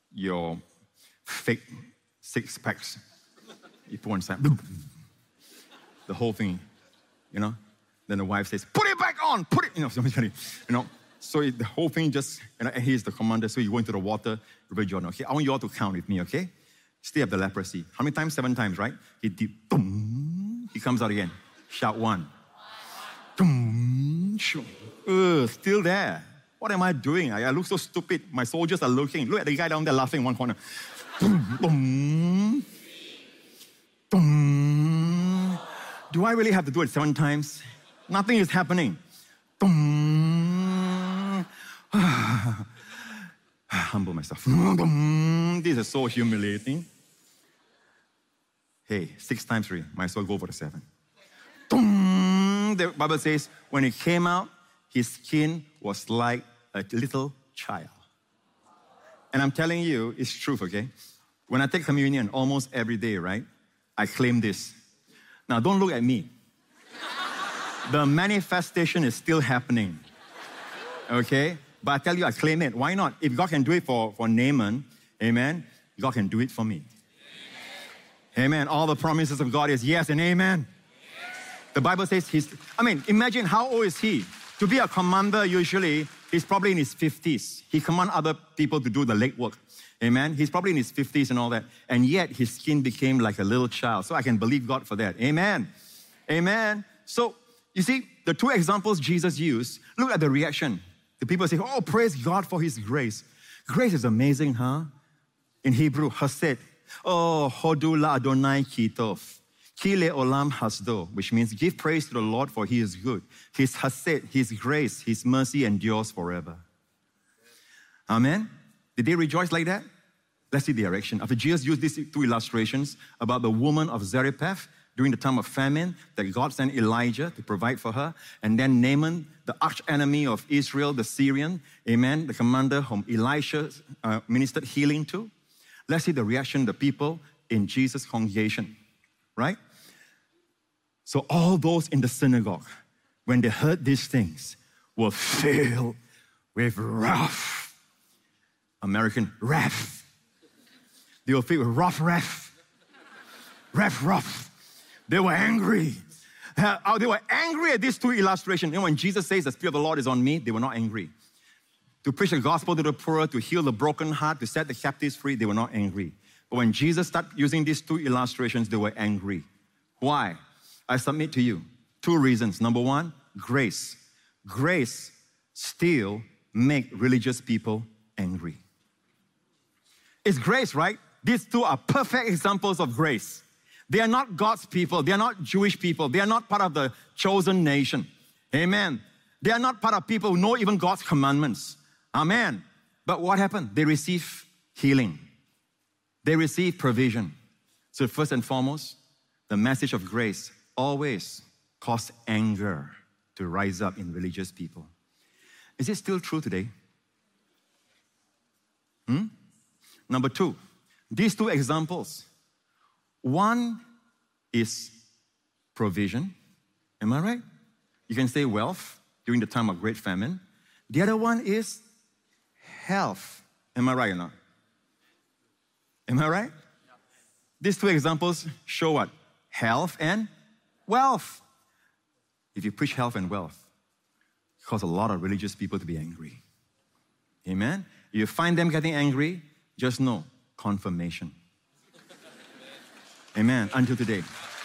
fake 6 packs. You put one side, the whole thing, you know? Then the wife says, put it back on, put it, so the whole thing just, and he's the commander, so you go into the water, River Jordan, okay? I want you all to count with me, okay? Still have the leprosy. How many times? 7 times, right? He dip, boom, he comes out again. Shout 1. Boom, still there. What am I doing? I look so stupid. My soldiers are looking. Look at the guy down there laughing in one corner. Boom, boom. Do I really have to do it 7 times? Nothing is happening. Humble myself. This is so humiliating. Hey, 6 times 3. Might as well go for the 7. The Bible says, when he came out, his skin was like a little child. And I'm telling you, it's truth, okay? When I take communion almost every day, right? I claim this. Now, don't look at me. The manifestation is still happening. Okay? But I tell you, I claim it. Why not? If God can do it for Naaman, amen, God can do it for me. Amen. All the promises of God is yes and amen. The Bible says imagine how old is he? To be a commander, usually, he's probably in his 50s. He commands other people to do the legwork. Amen. He's probably in his 50s and all that. And yet, his skin became like a little child. So I can believe God for that. Amen. Amen. So, you see, the 2 examples Jesus used, look at the reaction. The people say, oh, praise God for his grace. Grace is amazing, huh? In Hebrew, chesed. Oh, hodu la Adonai kitov. Kile olam hasdo, which means give praise to the Lord for he is good. His chesed, his grace, his mercy endures forever. Amen? Did they rejoice like that? Let's see the direction. After Jesus used these 2 illustrations about the woman of Zarephath during the time of famine, that God sent Elijah to provide for her, and then Naaman, the arch enemy of Israel, the Syrian, amen, the commander whom Elisha ministered healing to. Let's see the reaction of the people in Jesus' congregation, right? So all those in the synagogue, when they heard these things, were filled with wrath. American wrath. They were filled with wrath. They were angry. They were angry at these 2 illustrations. When Jesus says the Spirit of the Lord is on me, they were not angry. To preach the gospel to the poor, to heal the broken heart, to set the captives free, they were not angry. But when Jesus started using these 2 illustrations, they were angry. Why? I submit to you 2 reasons. Number 1, grace. Grace still makes religious people angry. It's grace, right? These 2 are perfect examples of grace. They are not God's people. They are not Jewish people. They are not part of the chosen nation. Amen. They are not part of people who know even God's commandments. Amen. But what happened? They receive healing. They receive provision. So first and foremost, the message of grace always causes anger to rise up in religious people. Is it still true today? Number 2, these 2 examples. One is provision. Am I right? You can say wealth during the time of great famine. The other one is health. Am I right or not? Am I right? These 2 examples show what? Health and wealth. If you preach health and wealth, it causes a lot of religious people to be angry. Amen? You find them getting angry, Just know, confirmation. Amen. Until today.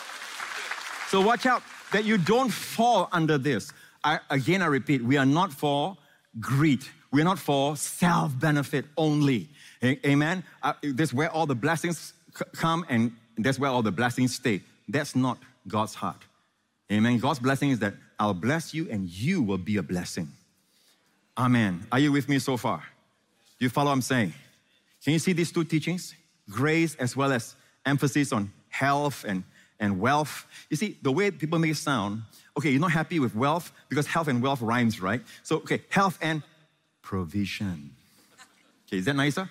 So watch out that you don't fall under this. I repeat, we are not for greed. We are not for self-benefit only. Amen. That's where all the blessings come, and that's where all the blessings stay. That's not God's heart. Amen. God's blessing is that I'll bless you and you will be a blessing. Amen. Are you with me so far? Do you follow what I'm saying? Can you see these two teachings? Grace as well as emphasis on health and wealth. You see, the way people make it sound, okay, you're not happy with wealth because health and wealth rhymes, right? So, okay, health and provision. Okay, is that nicer?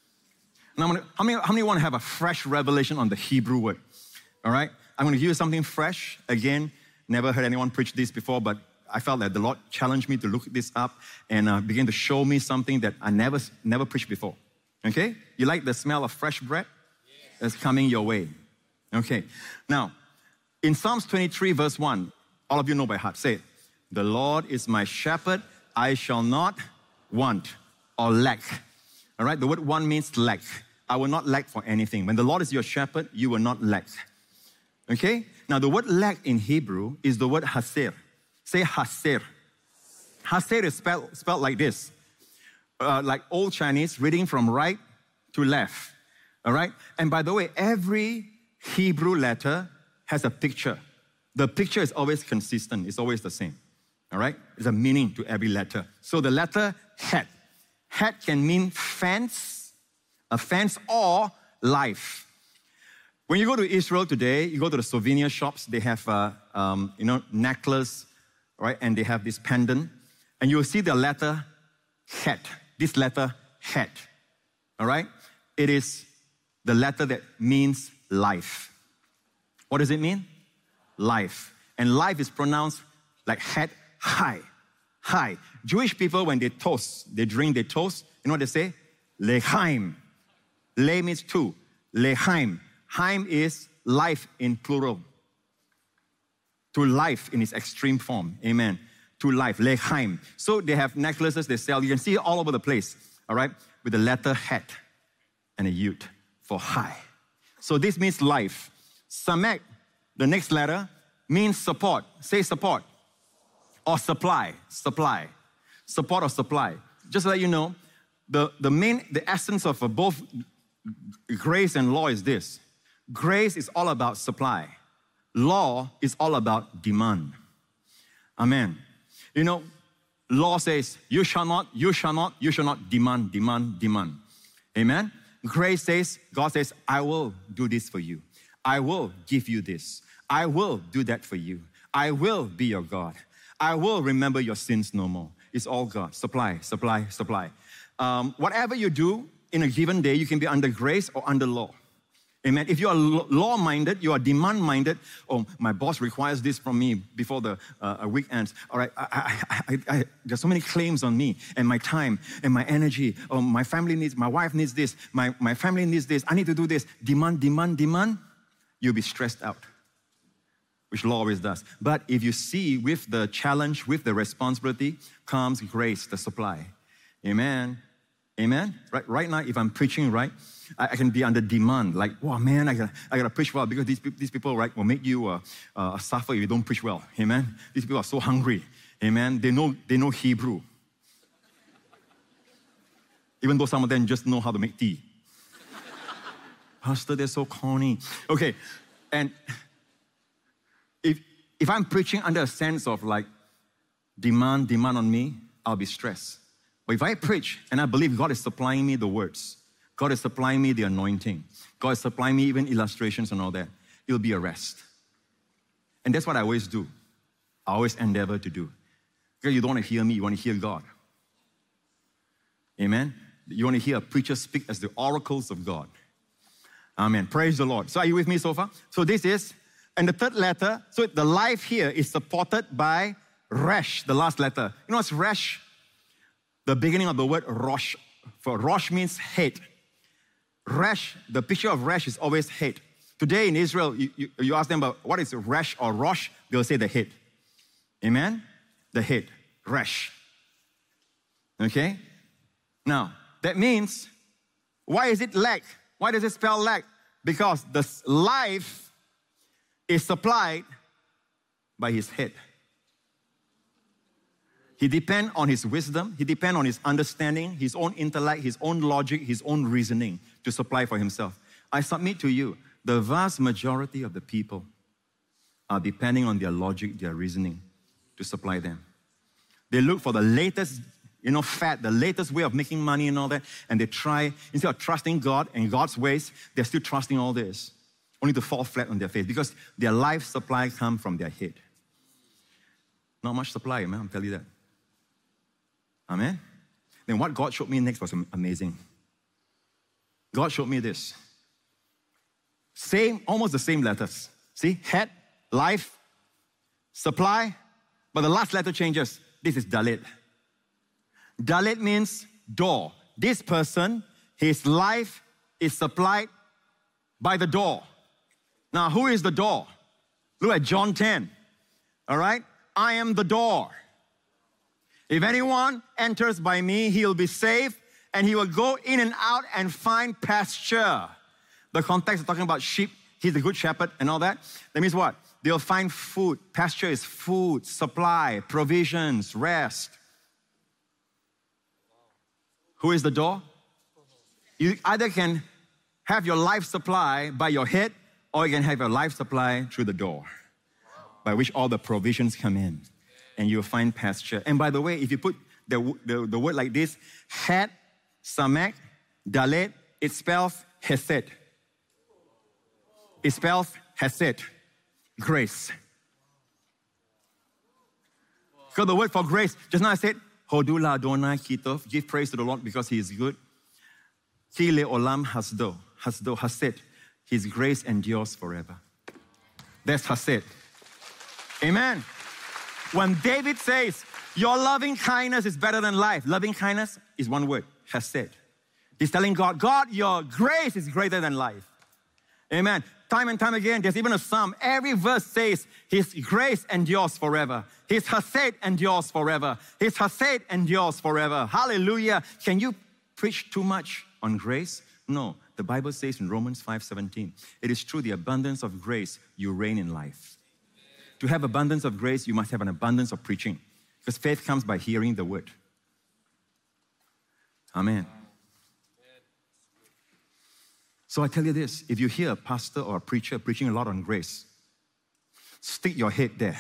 Now, how many want to have a fresh revelation on the Hebrew word? All right? I'm going to give you something fresh. Again, never heard anyone preach this before, but I felt that the Lord challenged me to look this up and began to show me something that I never preached before. Okay? You like the smell of fresh bread? That's coming your way. Okay. Now, in Psalms 23 verse 1, all of you know by heart, say it. The Lord is my shepherd, I shall not want or lack. All right? The word want means lack. I will not lack for anything. When the Lord is your shepherd, you will not lack. Okay? Now, the word lack in Hebrew is the word haser. Say haser. Haser is spelled like this. Like old Chinese, reading from right to left. All right? And by the way, every Hebrew letter has a picture. The picture is always consistent. It's always the same. All right? There's a meaning to every letter. So the letter het. Het can mean fence, a fence, or life. When you go to Israel today, you go to the souvenir shops, they have necklace, right? And they have this pendant. And you will see the letter het. This letter het. All right? It is the letter that means life. What does it mean? Life. And life is pronounced like het, high. High. Jewish people, when they toast, they drink, they toast, you know what they say? Lechaim. Le means two. Lechaim. Haim is life in plural. To life in its extreme form. Amen. To life. Lechaim. So they have necklaces they sell. You can see it all over the place. All right? With the letter het and a yud for high. So this means life. Samek, the next letter, means support. Say support. Or supply. Supply. Support or supply. Just to let you know, the essence of both grace and law is this. Grace is all about supply. Law is all about demand. Amen. You know, law says, you shall not demand. Amen. Grace says, God says, I will do this for you. I will give you this. I will do that for you. I will be your God. I will remember your sins no more. It's all God. Supply, supply, supply. Whatever you do in a given day, you can be under grace or under law. Amen. If you are law-minded, you are demand-minded. Oh, my boss requires this from me before the week ends. All right, there's so many claims on me and my time and my energy. Oh, my family needs, my wife needs this. My family needs this. I need to do this. Demand. You'll be stressed out, which law always does. But if you see with the challenge, with the responsibility, comes grace, the supply. Amen. Amen. Right now, if I'm preaching right, I can be under demand. Like, wow, man, I gotta preach well because these people, right, will make you suffer if you don't preach well. Amen. These people are so hungry. Amen. They know Hebrew. Even though some of them just know how to make tea. Pastor, they're so corny. Okay, and if I'm preaching under a sense of like demand on me, I'll be stressed. But if I preach and I believe God is supplying me the words, God is supplying me the anointing, God is supplying me even illustrations and all that, it'll be a rest. And that's what I always do. I always endeavor to do. Because you don't want to hear me, you want to hear God. Amen? You want to hear a preacher speak as the oracles of God. Amen. Praise the Lord. So are you with me so far? So this is, and the third letter, so the life here is supported by resh, the last letter. You know what's resh? The beginning of the word rosh. For rosh means hate. Resh, the picture of resh is always hate. Today in Israel, you ask them about what is resh or rosh, they'll say the hate. Amen? The hate. Resh. Okay? Now, that means Why is it lack? Why does it spell lack? Because the life is supplied by his head. He depends on his wisdom. He depends on his understanding, his own intellect, his own logic, his own reasoning to supply for himself. I submit to you, the vast majority of the people are depending on their logic, their reasoning to supply them. They look for the latest, fad, the latest way of making money and all that, and they try, instead of trusting God and God's ways, they're still trusting all this, only to fall flat on their face because their life supply comes from their head. Not much supply, man, I'll tell you that. Amen? Then what God showed me next was amazing. God showed me this. Almost the same letters. See, head, life, supply, but the last letter changes. This is Dalet. Dalet means door. This person, his life is supplied by the door. Now, who is the door? Look at John 10. All right? I am the door. If anyone enters by me, he'll be saved, and he will go in and out and find pasture. The context is talking about sheep. He's the good shepherd and all that. That means what? They'll find food. Pasture is food, supply, provisions, rest. Who is the door? You either can have your life supply by your head, or you can have your life supply through the door, by which all the provisions come in. And you'll find pasture. And by the way, if you put the word like this, Het, Samek, Dalet, it spells Hesed. It spells Hesed, grace. Because the word for grace, just now I said, Hodula Adonai Kitov, give praise to the Lord because He is good. Ki le'olam hasdo, Hased, His grace endures forever. That's Hased. Amen. When David says, your loving kindness is better than life, loving kindness is one word, Hesed. He's telling God, God, your grace is greater than life. Amen. Time and time again, there's even a psalm. Every verse says, His grace endures forever. His Hesed endures forever. His Hesed endures forever. Hallelujah. Can you preach too much on grace? No. The Bible says in Romans 5:17, it is through the abundance of grace you reign in life. To have abundance of grace, you must have an abundance of preaching. Because faith comes by hearing the word. Amen. So I tell you this, if you hear a pastor or a preacher preaching a lot on grace, stick your head there.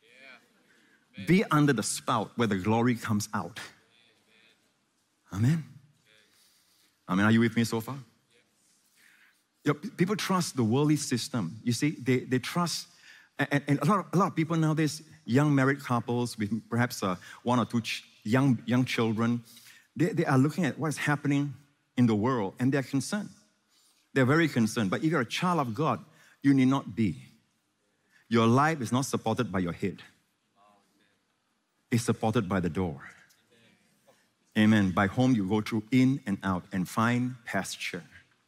Be under the spout where the glory comes out. Amen. Amen. Are you with me so far? People trust the worldly system. You see, they trust. And a lot of people nowadays, young married couples with perhaps one or two young children, they are looking at what's happening in the world and they're concerned. They're very concerned. But if you're a child of God, you need not be. Your life is not supported by your head. It's supported by the door. Amen. By whom you go through in and out and find pasture.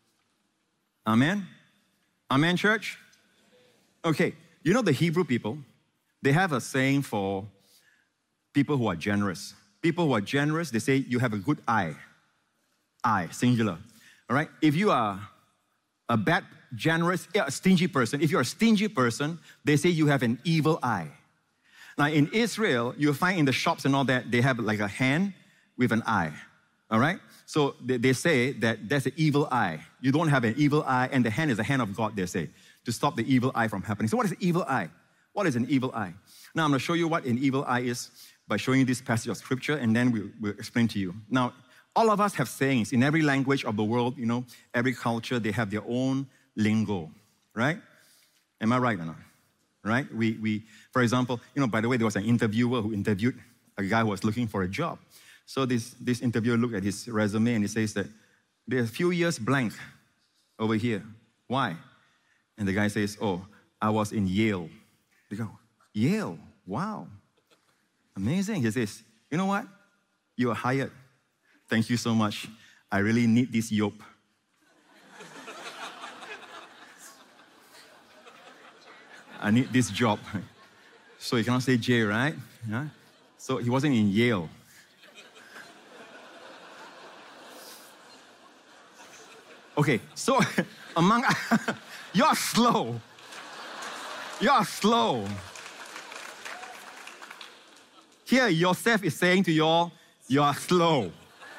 Amen? Amen, church? Okay. You know the Hebrew people, they have a saying for people who are generous. People who are generous, they say you have a good eye. Eye, singular. All right? If you are a bad, generous, a stingy person, if you're a stingy person, they say you have an evil eye. Now in Israel, you'll find in the shops and all that, they have like a hand with an eye. All right? So they say that that's an evil eye. You don't have an evil eye, and the hand is the hand of God, they say, to stop the evil eye from happening. So what is an evil eye? What is an evil eye? Now I'm going to show you what an evil eye is by showing you this passage of scripture, and then we'll explain to you. Now, all of us have sayings in every language of the world, every culture, they have their own lingo, right? Am I right or not? Right? We for example, by the way, there was an interviewer who interviewed a guy who was looking for a job. So this interviewer looked at his resume and he says that there's a few years blank over here. Why? And the guy says, oh, I was in Yale. They go, Yale? Wow. Amazing. He says, you know what? You are hired. Thank you so much. I really need this yoke. I need this job. So you cannot say J, right? Yeah? So he wasn't in Yale. Okay, so among, you're slow. You're slow. Here, Yosef is saying to you all, you are slow.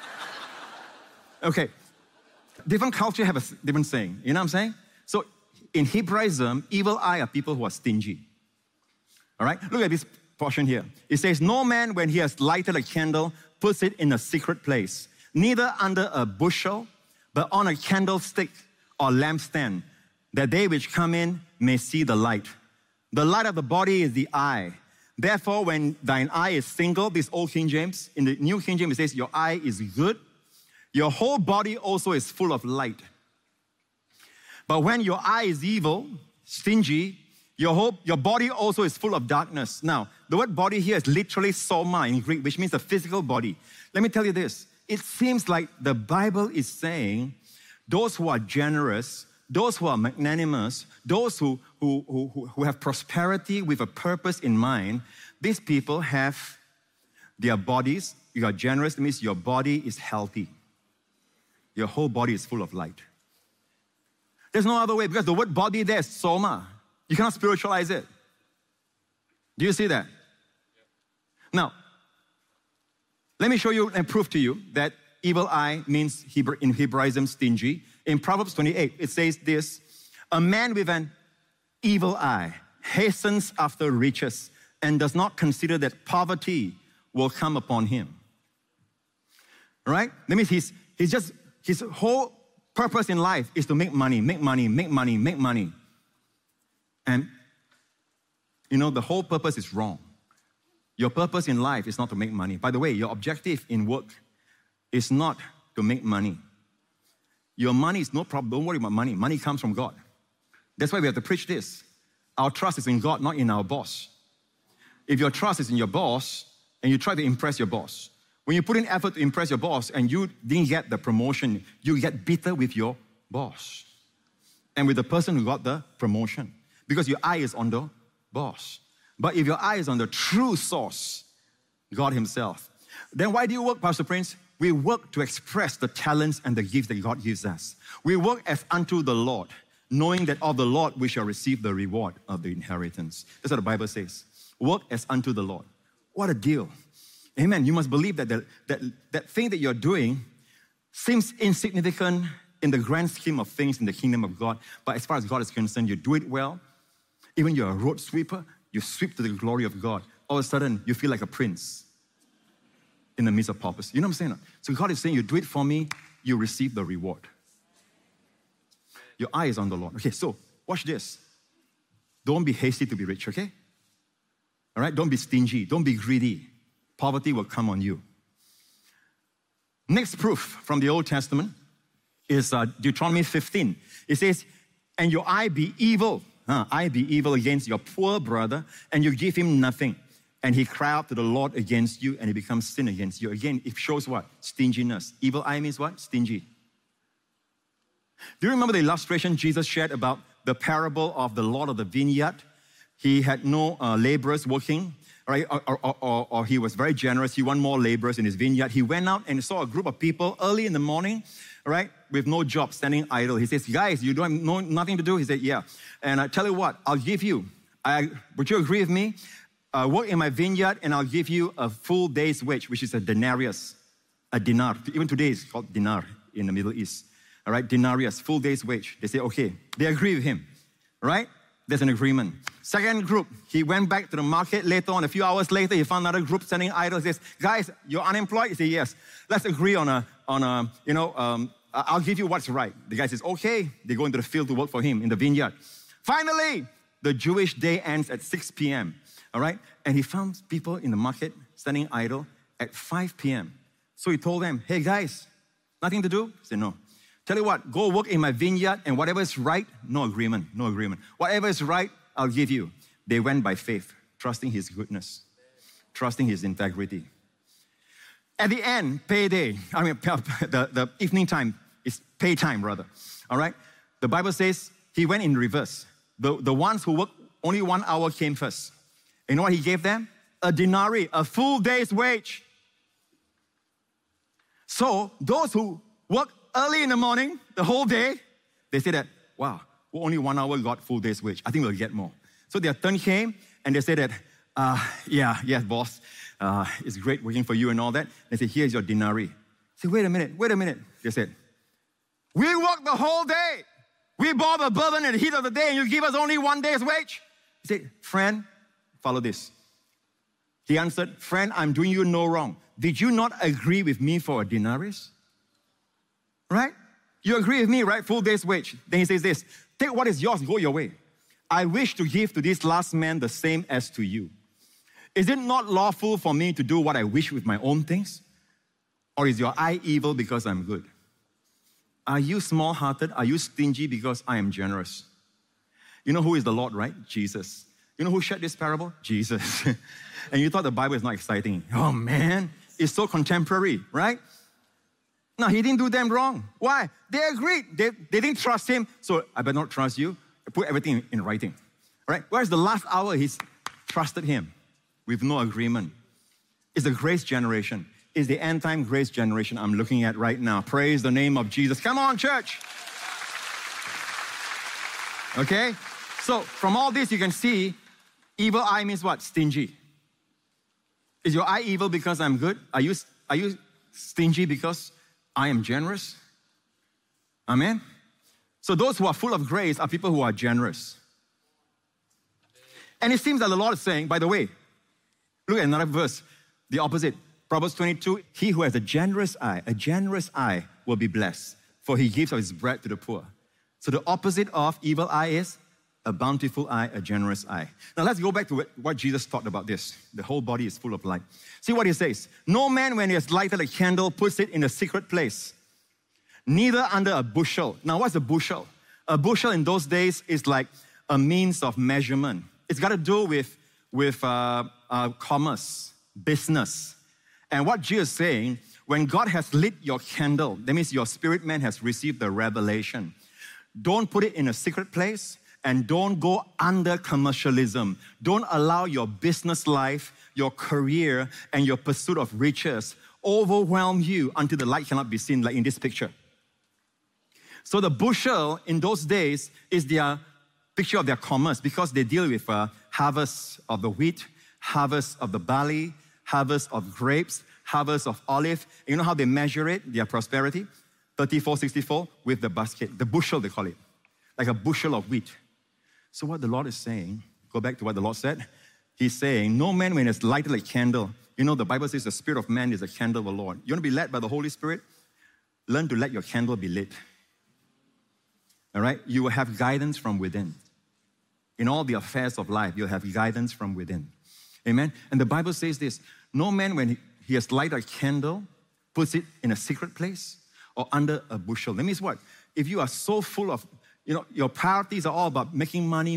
Okay, different culture have a different saying. You know what I'm saying? So in Hebraism, evil eye are people who are stingy. All right, look at this portion here. It says, no man when he has lighted a candle puts it in a secret place, neither under a bushel, but on a candlestick or lampstand, that they which come in may see the light. The light of the body is the eye. Therefore, when thine eye is single, this old King James, in the New King James, it says, your eye is good. Your whole body also is full of light. But when your eye is evil, stingy, your body also is full of darkness. Now, the word body here is literally soma in Greek, which means the physical body. Let me tell you this. It seems like the Bible is saying those who are generous, those who are magnanimous, those who have prosperity with a purpose in mind, these people have their bodies. You are generous, it means your body is healthy. Your whole body is full of light. There's no other way, because the word body there is soma. You cannot spiritualize it. Do you see that? Now, let me show you and prove to you that evil eye means in Hebraism stingy. In Proverbs 28, it says this, a man with an evil eye hastens after riches and does not consider that poverty will come upon him. Right? That means his whole purpose in life is to make money, make money, make money, make money. And, you know, the whole purpose is wrong. Your purpose in life is not to make money. By the way, your objective in work is not to make money. Your money is no problem. Don't worry about money. Money comes from God. That's why we have to preach this. Our trust is in God, not in our boss. If your trust is in your boss and you try to impress your boss, when you put in effort to impress your boss and you didn't get the promotion, you get bitter with your boss and with the person who got the promotion because your eye is on the boss. But if your eye is on the true source, God Himself, then why do you work, Pastor Prince? We work to express the talents and the gifts that God gives us. We work as unto the Lord, knowing that of the Lord we shall receive the reward of the inheritance. That's what the Bible says. Work as unto the Lord. What a deal. Amen. You must believe that that thing that you're doing seems insignificant in the grand scheme of things in the kingdom of God. But as far as God is concerned, you do it well. Even you're a road sweeper, you sweep to the glory of God. All of a sudden, you feel like a prince in the midst of paupers. You know what I'm saying? So God is saying, you do it for me, you receive the reward. Your eye is on the Lord. Okay, so watch this. Don't be hasty to be rich, okay? All right? Don't be stingy. Don't be greedy. Poverty will come on you. Next proof from the Old Testament is Deuteronomy 15. It says, and your eye be evil. I be evil against your poor brother, and you give him nothing. And he cry out to the Lord against you, and he becomes sin against you. Again, it shows what? Stinginess. Evil eye means what? Stingy. Do you remember the illustration Jesus shared about the parable of the Lord of the vineyard? He had no laborers working, right? Or he was very generous. He wanted more laborers in his vineyard. He went out and saw a group of people early in the morning, right, with no job, standing idle. He says, guys, you don't have nothing to do? He said, yeah. And I tell you what, I'll give you. Would you agree with me? Work in my vineyard and I'll give you a full day's wage, which is a denarius, a dinar. Even today it's called dinar in the Middle East. All right, denarius, full day's wage. They say, okay. They agree with him, right? There's an agreement. Second group, he went back to the market later on. A few hours later, he found another group standing idle. He says, guys, you're unemployed? He said, yes. Let's agree on I'll give you what's right. The guy says, okay. They go into the field to work for him in the vineyard. Finally, the Jewish day ends at 6 p.m., all right? And he found people in the market standing idle at 5 p.m. So he told them, hey guys, nothing to do? He said, no. Tell you what, go work in my vineyard and whatever is right, no agreement. Whatever is right, I'll give you. They went by faith, trusting His goodness, trusting His integrity. At the end, payday, the evening time is pay time rather, all right? The Bible says he went in reverse. The ones who worked only 1 hour came first. You know what he gave them? A denarii, a full day's wage. So those who work early in the morning, the whole day, they say that, wow, we only 1 hour got full day's wage. I think we'll get more. So their turn came and they said that, yes, boss, it's great working for you and all that. They said, here's your denarii. I said, wait a minute. They said, we worked the whole day. We bore the burden and the heat of the day and you give us only 1 day's wage? He said, friend, follow this. He answered, friend, I'm doing you no wrong. Did you not agree with me for a denarius? Right? You agree with me, right? Full day's wage. Then he says this, take what is yours, go your way. I wish to give to this last man the same as to you. Is it not lawful for me to do what I wish with my own things? Or is your eye evil because I'm good? Are you small-hearted? Are you stingy because I am generous? You know who is the Lord, right? Jesus. You know who shared this parable? Jesus. And you thought the Bible is not exciting. Oh man, it's so contemporary, right? No, he didn't do them wrong. Why? They agreed. They didn't trust him, so I better not trust you. Put everything in writing, right? Whereas the last hour, he's trusted him with no agreement. It's the grace generation. It's the end-time grace generation I'm looking at right now. Praise the name of Jesus. Come on, church. Okay? So from all this, you can see evil eye means what? Stingy. Is your eye evil because I'm good? Are you stingy because I am generous? Amen? So those who are full of grace are people who are generous. And it seems that the Lord is saying, by the way, look at another verse, the opposite. Proverbs 22, he who has a generous eye will be blessed, for he gives of his bread to the poor. So the opposite of evil eye is a bountiful eye, a generous eye. Now let's go back to what Jesus taught about this. The whole body is full of light. See what he says. No man, when he has lighted a candle, puts it in a secret place, neither under a bushel. Now what's a bushel? A bushel in those days is like a means of measurement. It's got to do with commerce, business. And what Jesus is saying, when God has lit your candle, that means your spirit man has received the revelation. Don't put it in a secret place and don't go under commercialism. Don't allow your business life, your career, and your pursuit of riches overwhelm you until the light cannot be seen, like in this picture. So the bushel in those days is their picture of their commerce because they deal with harvest of the wheat, harvest of the barley, harvest of grapes, harvest of olive. You know how they measure it, their prosperity? 34-64 with the basket, the bushel they call it, like a bushel of wheat. So what the Lord is saying, go back to what the Lord said. He's saying, no man when it's lighted like candle. You know, the Bible says the spirit of man is a candle of the Lord. You want to be led by the Holy Spirit? Learn to let your candle be lit. All right? You will have guidance from within. In all the affairs of life, you'll have guidance from within. Amen? And the Bible says this, no man when he has lighted a candle, puts it in a secret place or under a bushel. That means what? If you are so full of, your priorities are all about making money,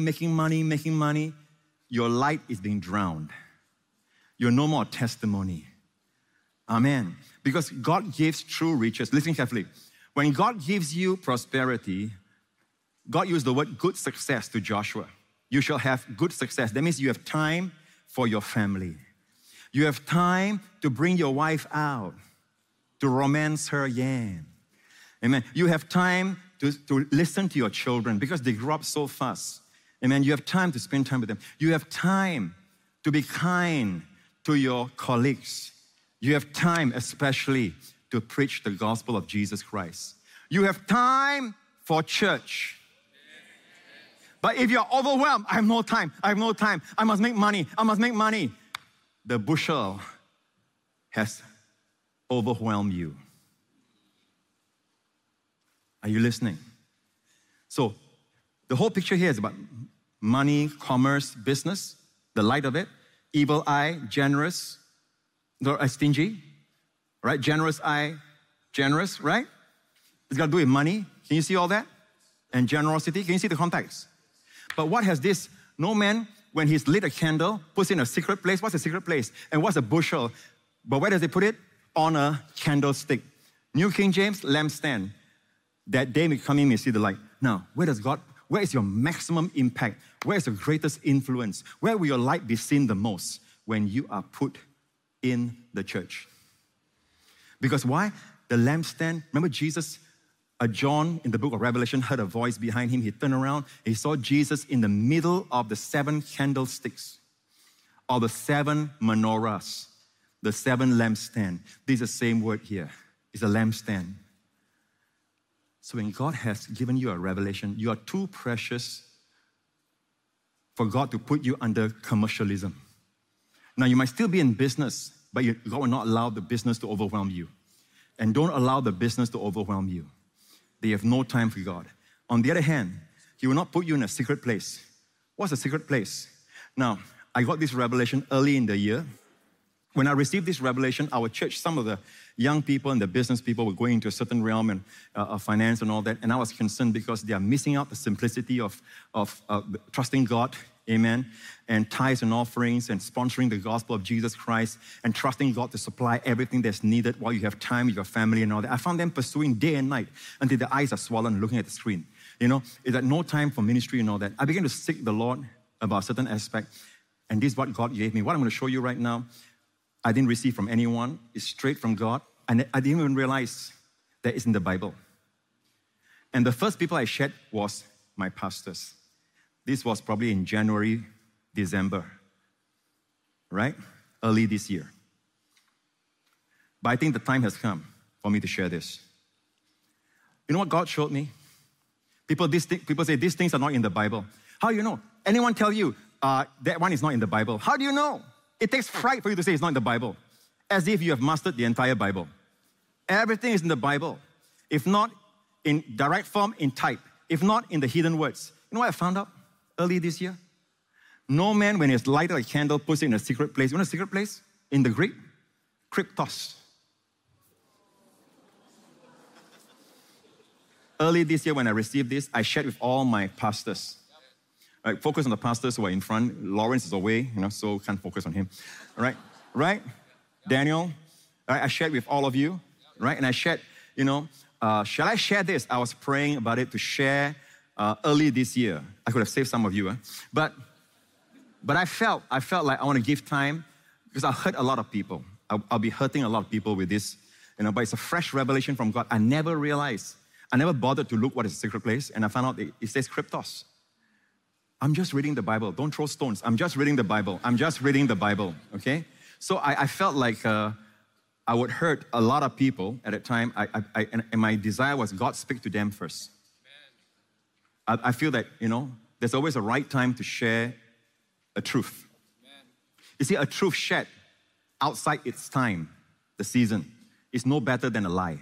your light is being drowned. You're no more testimony. Amen. Because God gives true riches. Listen carefully. When God gives you prosperity, God used the word good success to Joshua. You shall have good success. That means you have time for your family. You have time to bring your wife out, to romance her again. Amen. You have time to listen to your children because they grow up so fast. Amen. You have time to spend time with them. You have time to be kind to your colleagues. You have time especially to preach the gospel of Jesus Christ. You have time for church. But if you're overwhelmed, I have no time, I must make money. The bushel has overwhelmed you. Are you listening? So, the whole picture here is about money, commerce, business, the light of it, evil eye, generous, stingy, right? Generous eye, generous, right? It's got to do with money. Can you see all that? And generosity. Can you see the context? But what has this? No man, when he's lit a candle, puts it in a secret place. What's a secret place? And what's a bushel? But where does he put it? On a candlestick. New King James, lampstand. That day may come in, may see the light. Now, where is your maximum impact? Where is the greatest influence? Where will your light be seen the most? When you are put in the church. Because why? The lampstand, remember Jesus John in the book of Revelation heard a voice behind him. He turned around. He saw Jesus in the middle of the 7 candlesticks, or the 7 menorahs, the 7 lampstands. This is the same word here. It's a lampstand. So when God has given you a revelation, you are too precious for God to put you under commercialism. Now, you might still be in business, but God will not allow the business to overwhelm you. And don't allow the business to overwhelm you. They have no time for God. On the other hand, He will not put you in a secret place. What's a secret place? Now, I got this revelation early in the year. When I received this revelation, our church, some of the young people and the business people were going into a certain realm and finance and all that, and I was concerned because they are missing out the simplicity of trusting God, amen, and tithes and offerings and sponsoring the gospel of Jesus Christ and trusting God to supply everything that's needed while you have time with your family and all that. I found them pursuing day and night until their eyes are swollen looking at the screen. You know, is that no time for ministry and all that. I began to seek the Lord about a certain aspect, and this is what God gave me. What I'm going to show you right now, I didn't receive from anyone. It's straight from God. And I didn't even realize that it's in the Bible. And the first people I shared was my pastors. This was probably in January, December, right? Early this year. But I think the time has come for me to share this. You know what God showed me? People say these things are not in the Bible. How do you know? Anyone tell you that one is not in the Bible? How do you know? It takes pride for you to say it's not in the Bible, as if you have mastered the entire Bible. Everything is in the Bible. If not in direct form, in type. If not in the hidden words. You know what I found out early this year? No man, when he has lighted a candle, puts it in a secret place. You know a secret place? In the Greek? Kryptos. Early this year when I received this, I shared with all my pastors. Right, focus on the pastors who are in front. Lawrence is away, so can't focus on him. Right? Daniel, I shared with all of you, right? And I shared, shall I share this? I was praying about it to share early this year. I could have saved some of you, but I felt like I want to give time because I hurt a lot of people. I'll be hurting a lot of people with this, but it's a fresh revelation from God. I never realized, I never bothered to look what is a secret place, and I found out it says Kryptos. I'm just reading the Bible. Don't throw stones. I'm just reading the Bible. Okay? So I felt like I would hurt a lot of people at that time. And my desire was God speak to them first. I feel that, there's always a right time to share a truth. You see, a truth shared outside its time, the season, is no better than a lie.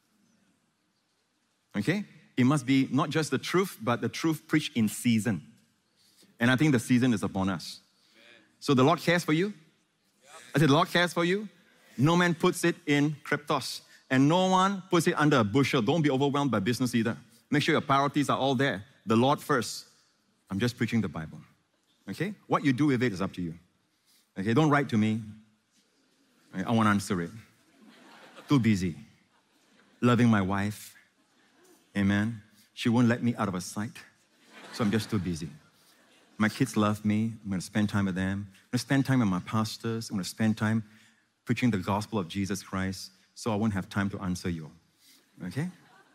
Okay? It must be not just the truth, but the truth preached in season. And I think the season is upon us. So the Lord cares for you. I said, the Lord cares for you. No man puts it in Kryptos. And no one puts it under a bushel. Don't be overwhelmed by business either. Make sure your priorities are all there. The Lord first. I'm just preaching the Bible. Okay? What you do with it is up to you. Okay? Don't write to me. I won't answer it. Too busy. Loving my wife. Amen. She won't let me out of her sight. So I'm just too busy. My kids love me. I'm going to spend time with them. I'm going to spend time with my pastors. I'm going to spend time preaching the gospel of Jesus Christ, so I won't have time to answer you. Okay?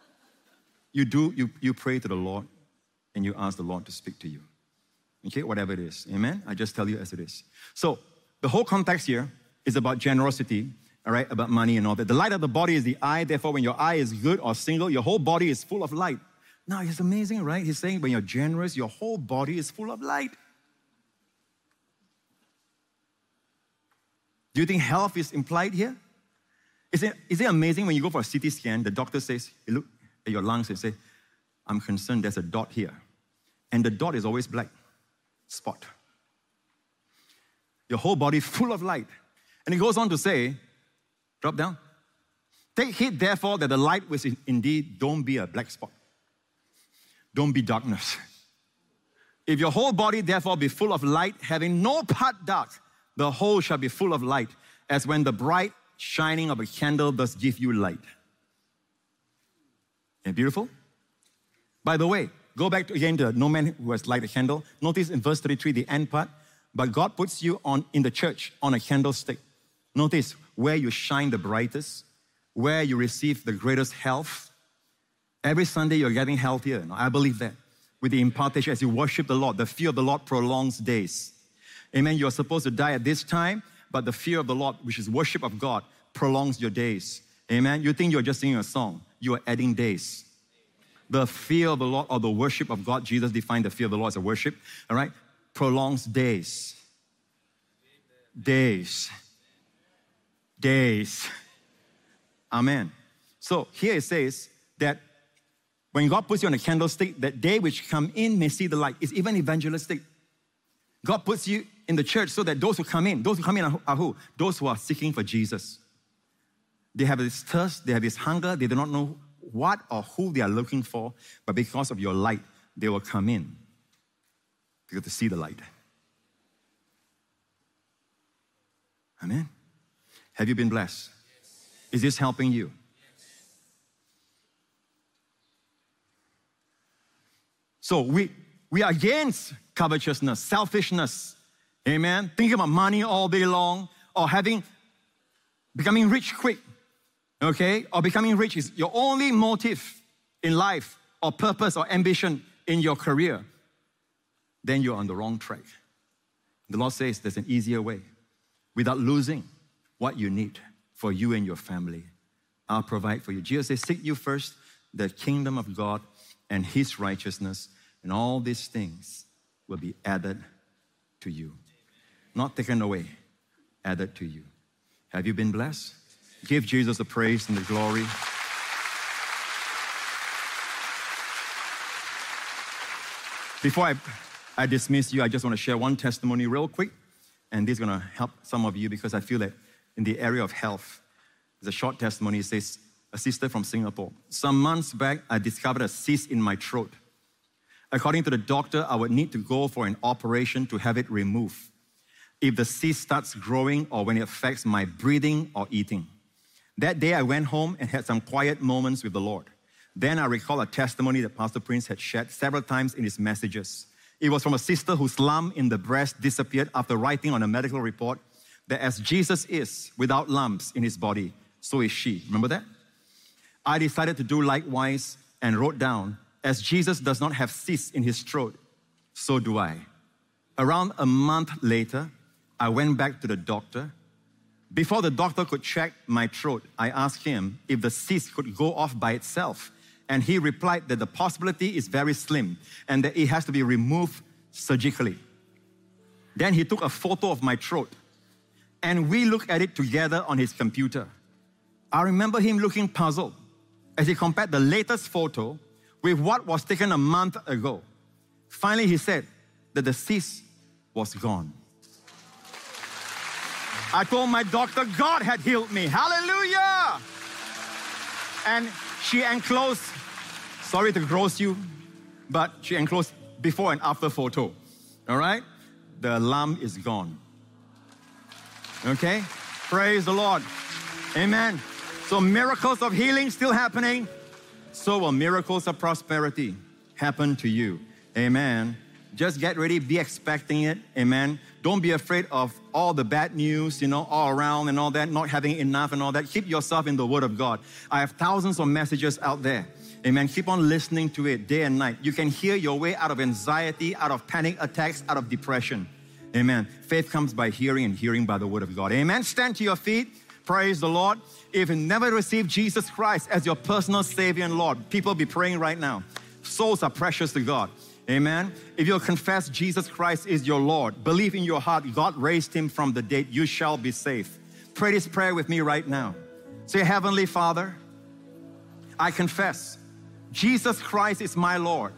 You pray to the Lord, and you ask the Lord to speak to you. Okay? Whatever it is. Amen? I just tell you as it is. So, the whole context here is about generosity, all right, about money and all that. The light of the body is the eye. Therefore, when your eye is good or single, your whole body is full of light. Now, it's amazing, right? He's saying when you're generous, your whole body is full of light. Do you think health is implied here? Is it amazing when you go for a CT scan, the doctor says, you look at your lungs and say, I'm concerned there's a dot here. And the dot is always black, spot. Your whole body full of light. And he goes on to say, drop down. Take heed, therefore, that the light which indeed don't be a black spot. Don't be darkness. If your whole body therefore be full of light, having no part dark, the whole shall be full of light, as when the bright shining of a candle does give you light. Isn't it beautiful? By the way, go back again to no man who has lighted a candle. Notice in verse 33, the end part. But God puts you in the church on a candlestick. Notice where you shine the brightest, where you receive the greatest health, Every Sunday you're getting healthier. I believe that. With the impartation, as you worship the Lord, the fear of the Lord prolongs days. Amen. You're supposed to die at this time, but the fear of the Lord, which is worship of God, prolongs your days. Amen. You think you're just singing a song. You are adding days. The fear of the Lord or the worship of God, Jesus defined the fear of the Lord as a worship, all right, prolongs days. Days. Days. Amen. So here it says that when God puts you on a candlestick, that they which come in may see the light. It's even evangelistic. God puts you in the church so that those who come in are who? Those who are seeking for Jesus. They have this thirst, they have this hunger, they do not know what or who they are looking for, but because of your light, they will come in because to see the light. Amen. Have you been blessed? Yes. Is this helping you? Yes. So we are against covetousness, selfishness. Amen. Thinking about money all day long or becoming rich quick. Okay? Or becoming rich is your only motive in life or purpose or ambition in your career. Then you're on the wrong track. The Lord says there's an easier way. Without losing what you need for you and your family, I'll provide for you. Jesus says, seek you first the kingdom of God and His righteousness, and all these things will be added to you. Not taken away, added to you. Have you been blessed? Give Jesus the praise and the glory. Before I dismiss you, I just want to share one testimony real quick. And this is going to help some of you because I feel that in the area of health, there's a short testimony. It says, a sister from Singapore. Some months back, I discovered a cyst in my throat. According to the doctor, I would need to go for an operation to have it removed if the cyst starts growing or when it affects my breathing or eating. That day, I went home and had some quiet moments with the Lord. Then I recall a testimony that Pastor Prince had shared several times in his messages. It was from a sister whose lump in the breast disappeared after writing on a medical report that as Jesus is without lumps in his body, so is she. Remember that? I decided to do likewise and wrote down, as Jesus does not have cysts in his throat, so do I. Around a month later, I went back to the doctor. Before the doctor could check my throat, I asked him if the cyst could go off by itself. And he replied that the possibility is very slim and that it has to be removed surgically. Then he took a photo of my throat and we looked at it together on his computer. I remember him looking puzzled as he compared the latest photo with what was taken a month ago. Finally, he said that the cyst was gone. I told my doctor God had healed me. Hallelujah! And she enclosed, sorry to gross you, but she enclosed before and after photo. All right? The lump is gone. Okay? Praise the Lord. Amen. So miracles of healing still happening. So will miracles of prosperity happen to you. Amen. Just get ready, be expecting it. Amen. Don't be afraid of all the bad news, all around and all that, not having enough and all that. Keep yourself in the Word of God. I have thousands of messages out there. Amen. Keep on listening to it day and night. You can hear your way out of anxiety, out of panic attacks, out of depression. Amen. Faith comes by hearing and hearing by the Word of God. Amen. Stand to your feet. Praise the Lord. If you never received Jesus Christ as your personal Savior and Lord, people be praying right now. Souls are precious to God. Amen. If you'll confess Jesus Christ is your Lord, believe in your heart God raised Him from the dead, you shall be saved. Pray this prayer with me right now. Say, Heavenly Father, I confess Jesus Christ is my Lord.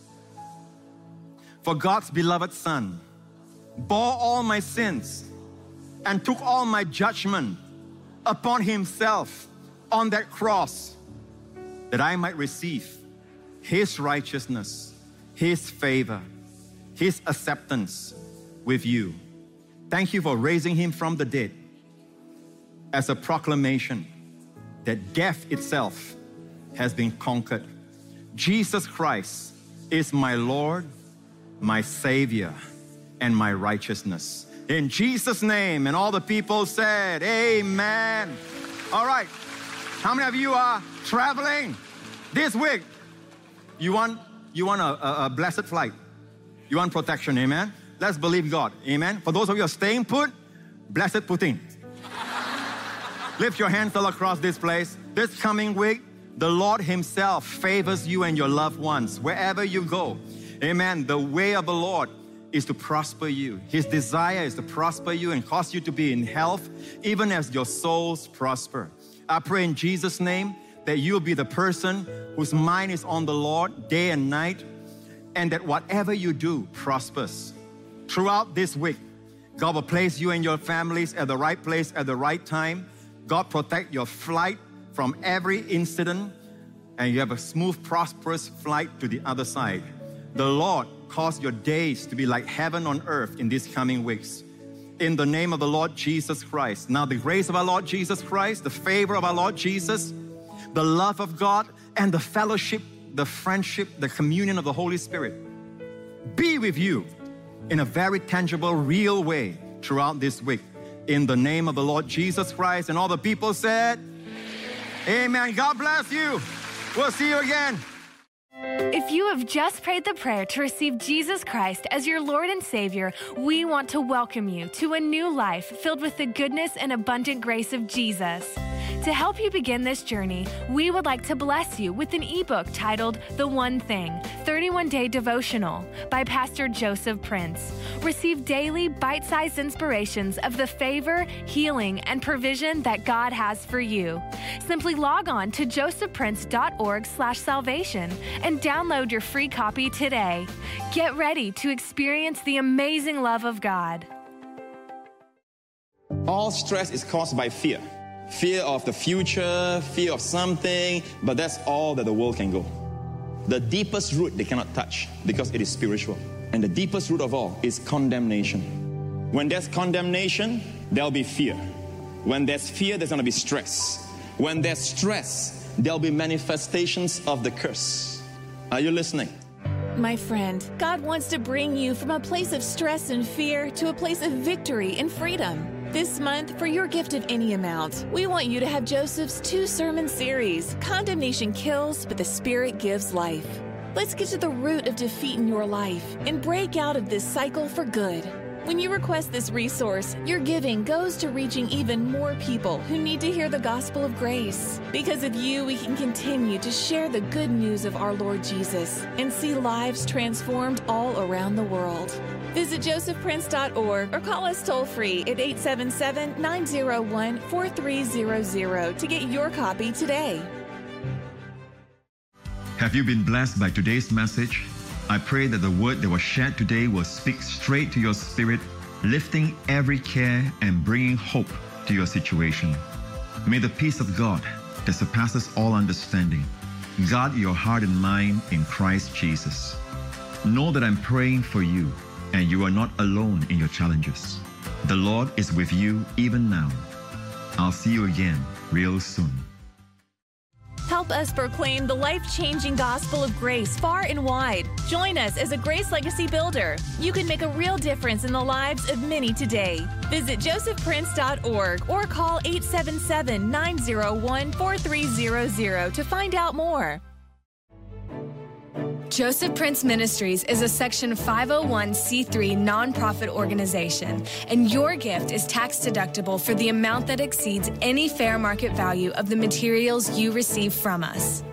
For God's beloved Son bore all my sins and took all my judgment upon Himself on that cross, that I might receive His righteousness, His favor, His acceptance with you. Thank you for raising Him from the dead as a proclamation that death itself has been conquered. Jesus Christ is my Lord, my Savior, and my righteousness. In Jesus' name, and all the people said, amen. All right, how many of you are traveling this week? You want a blessed flight. You want protection, amen? Let's believe God, amen? For those of you who are staying put, blessed Putin. Lift your hands all across this place. This coming week, the Lord Himself favors you and your loved ones wherever you go. Amen. The way of the Lord is to prosper you. His desire is to prosper you and cause you to be in health, even as your souls prosper. I pray in Jesus' name that you'll be the person whose mind is on the Lord day and night, and that whatever you do prospers. Throughout this week, God will place you and your families at the right place at the right time. God protect your flight from every incident, and you have a smooth, prosperous flight to the other side. The Lord cause your days to be like heaven on earth in these coming weeks. In the name of the Lord Jesus Christ. Now the grace of our Lord Jesus Christ, the favor of our Lord Jesus, the love of God, and the fellowship, the friendship, the communion of the Holy Spirit be with you in a very tangible, real way throughout this week. In the name of the Lord Jesus Christ. And all the people said, amen. God bless you. We'll see you again. If you have just prayed the prayer to receive Jesus Christ as your Lord and Savior, we want to welcome you to a new life filled with the goodness and abundant grace of Jesus. To help you begin this journey, we would like to bless you with an ebook titled The One Thing, 31-Day Devotional by Pastor Joseph Prince. Receive daily bite-sized inspirations of the favor, healing, and provision that God has for you. Simply log on to josephprince.org/salvation and download your free copy today. Get ready to experience the amazing love of God. All stress is caused by fear. Fear of the future, fear of something, but that's all that the world can go. The deepest root they cannot touch because it is spiritual. And the deepest root of all is condemnation. When there's condemnation, there'll be fear. When there's fear, there's going to be stress. When there's stress, there'll be manifestations of the curse. Are you listening? My friend, God wants to bring you from a place of stress and fear to a place of victory and freedom. This month, for your gift of any amount, we want you to have Joseph's 2-sermon series, Condemnation Kills, but the Spirit Gives Life. Let's get to the root of defeat in your life and break out of this cycle for good. When you request this resource, your giving goes to reaching even more people who need to hear the gospel of grace. Because of you, we can continue to share the good news of our Lord Jesus and see lives transformed all around the world. Visit josephprince.org or call us toll-free at 877-901-4300 to get your copy today. Have you been blessed by today's message? I pray that the word that was shared today will speak straight to your spirit, lifting every care and bringing hope to your situation. May the peace of God that surpasses all understanding guard your heart and mind in Christ Jesus. Know that I'm praying for you, and you are not alone in your challenges. The Lord is with you even now. I'll see you again real soon. Help us proclaim the life-changing gospel of grace far and wide. Join us as a Grace Legacy Builder. You can make a real difference in the lives of many today. Visit josephprince.org or call 877-901-4300 to find out more. Joseph Prince Ministries is a Section 501c3 nonprofit organization, and your gift is tax deductible for the amount that exceeds any fair market value of the materials you receive from us.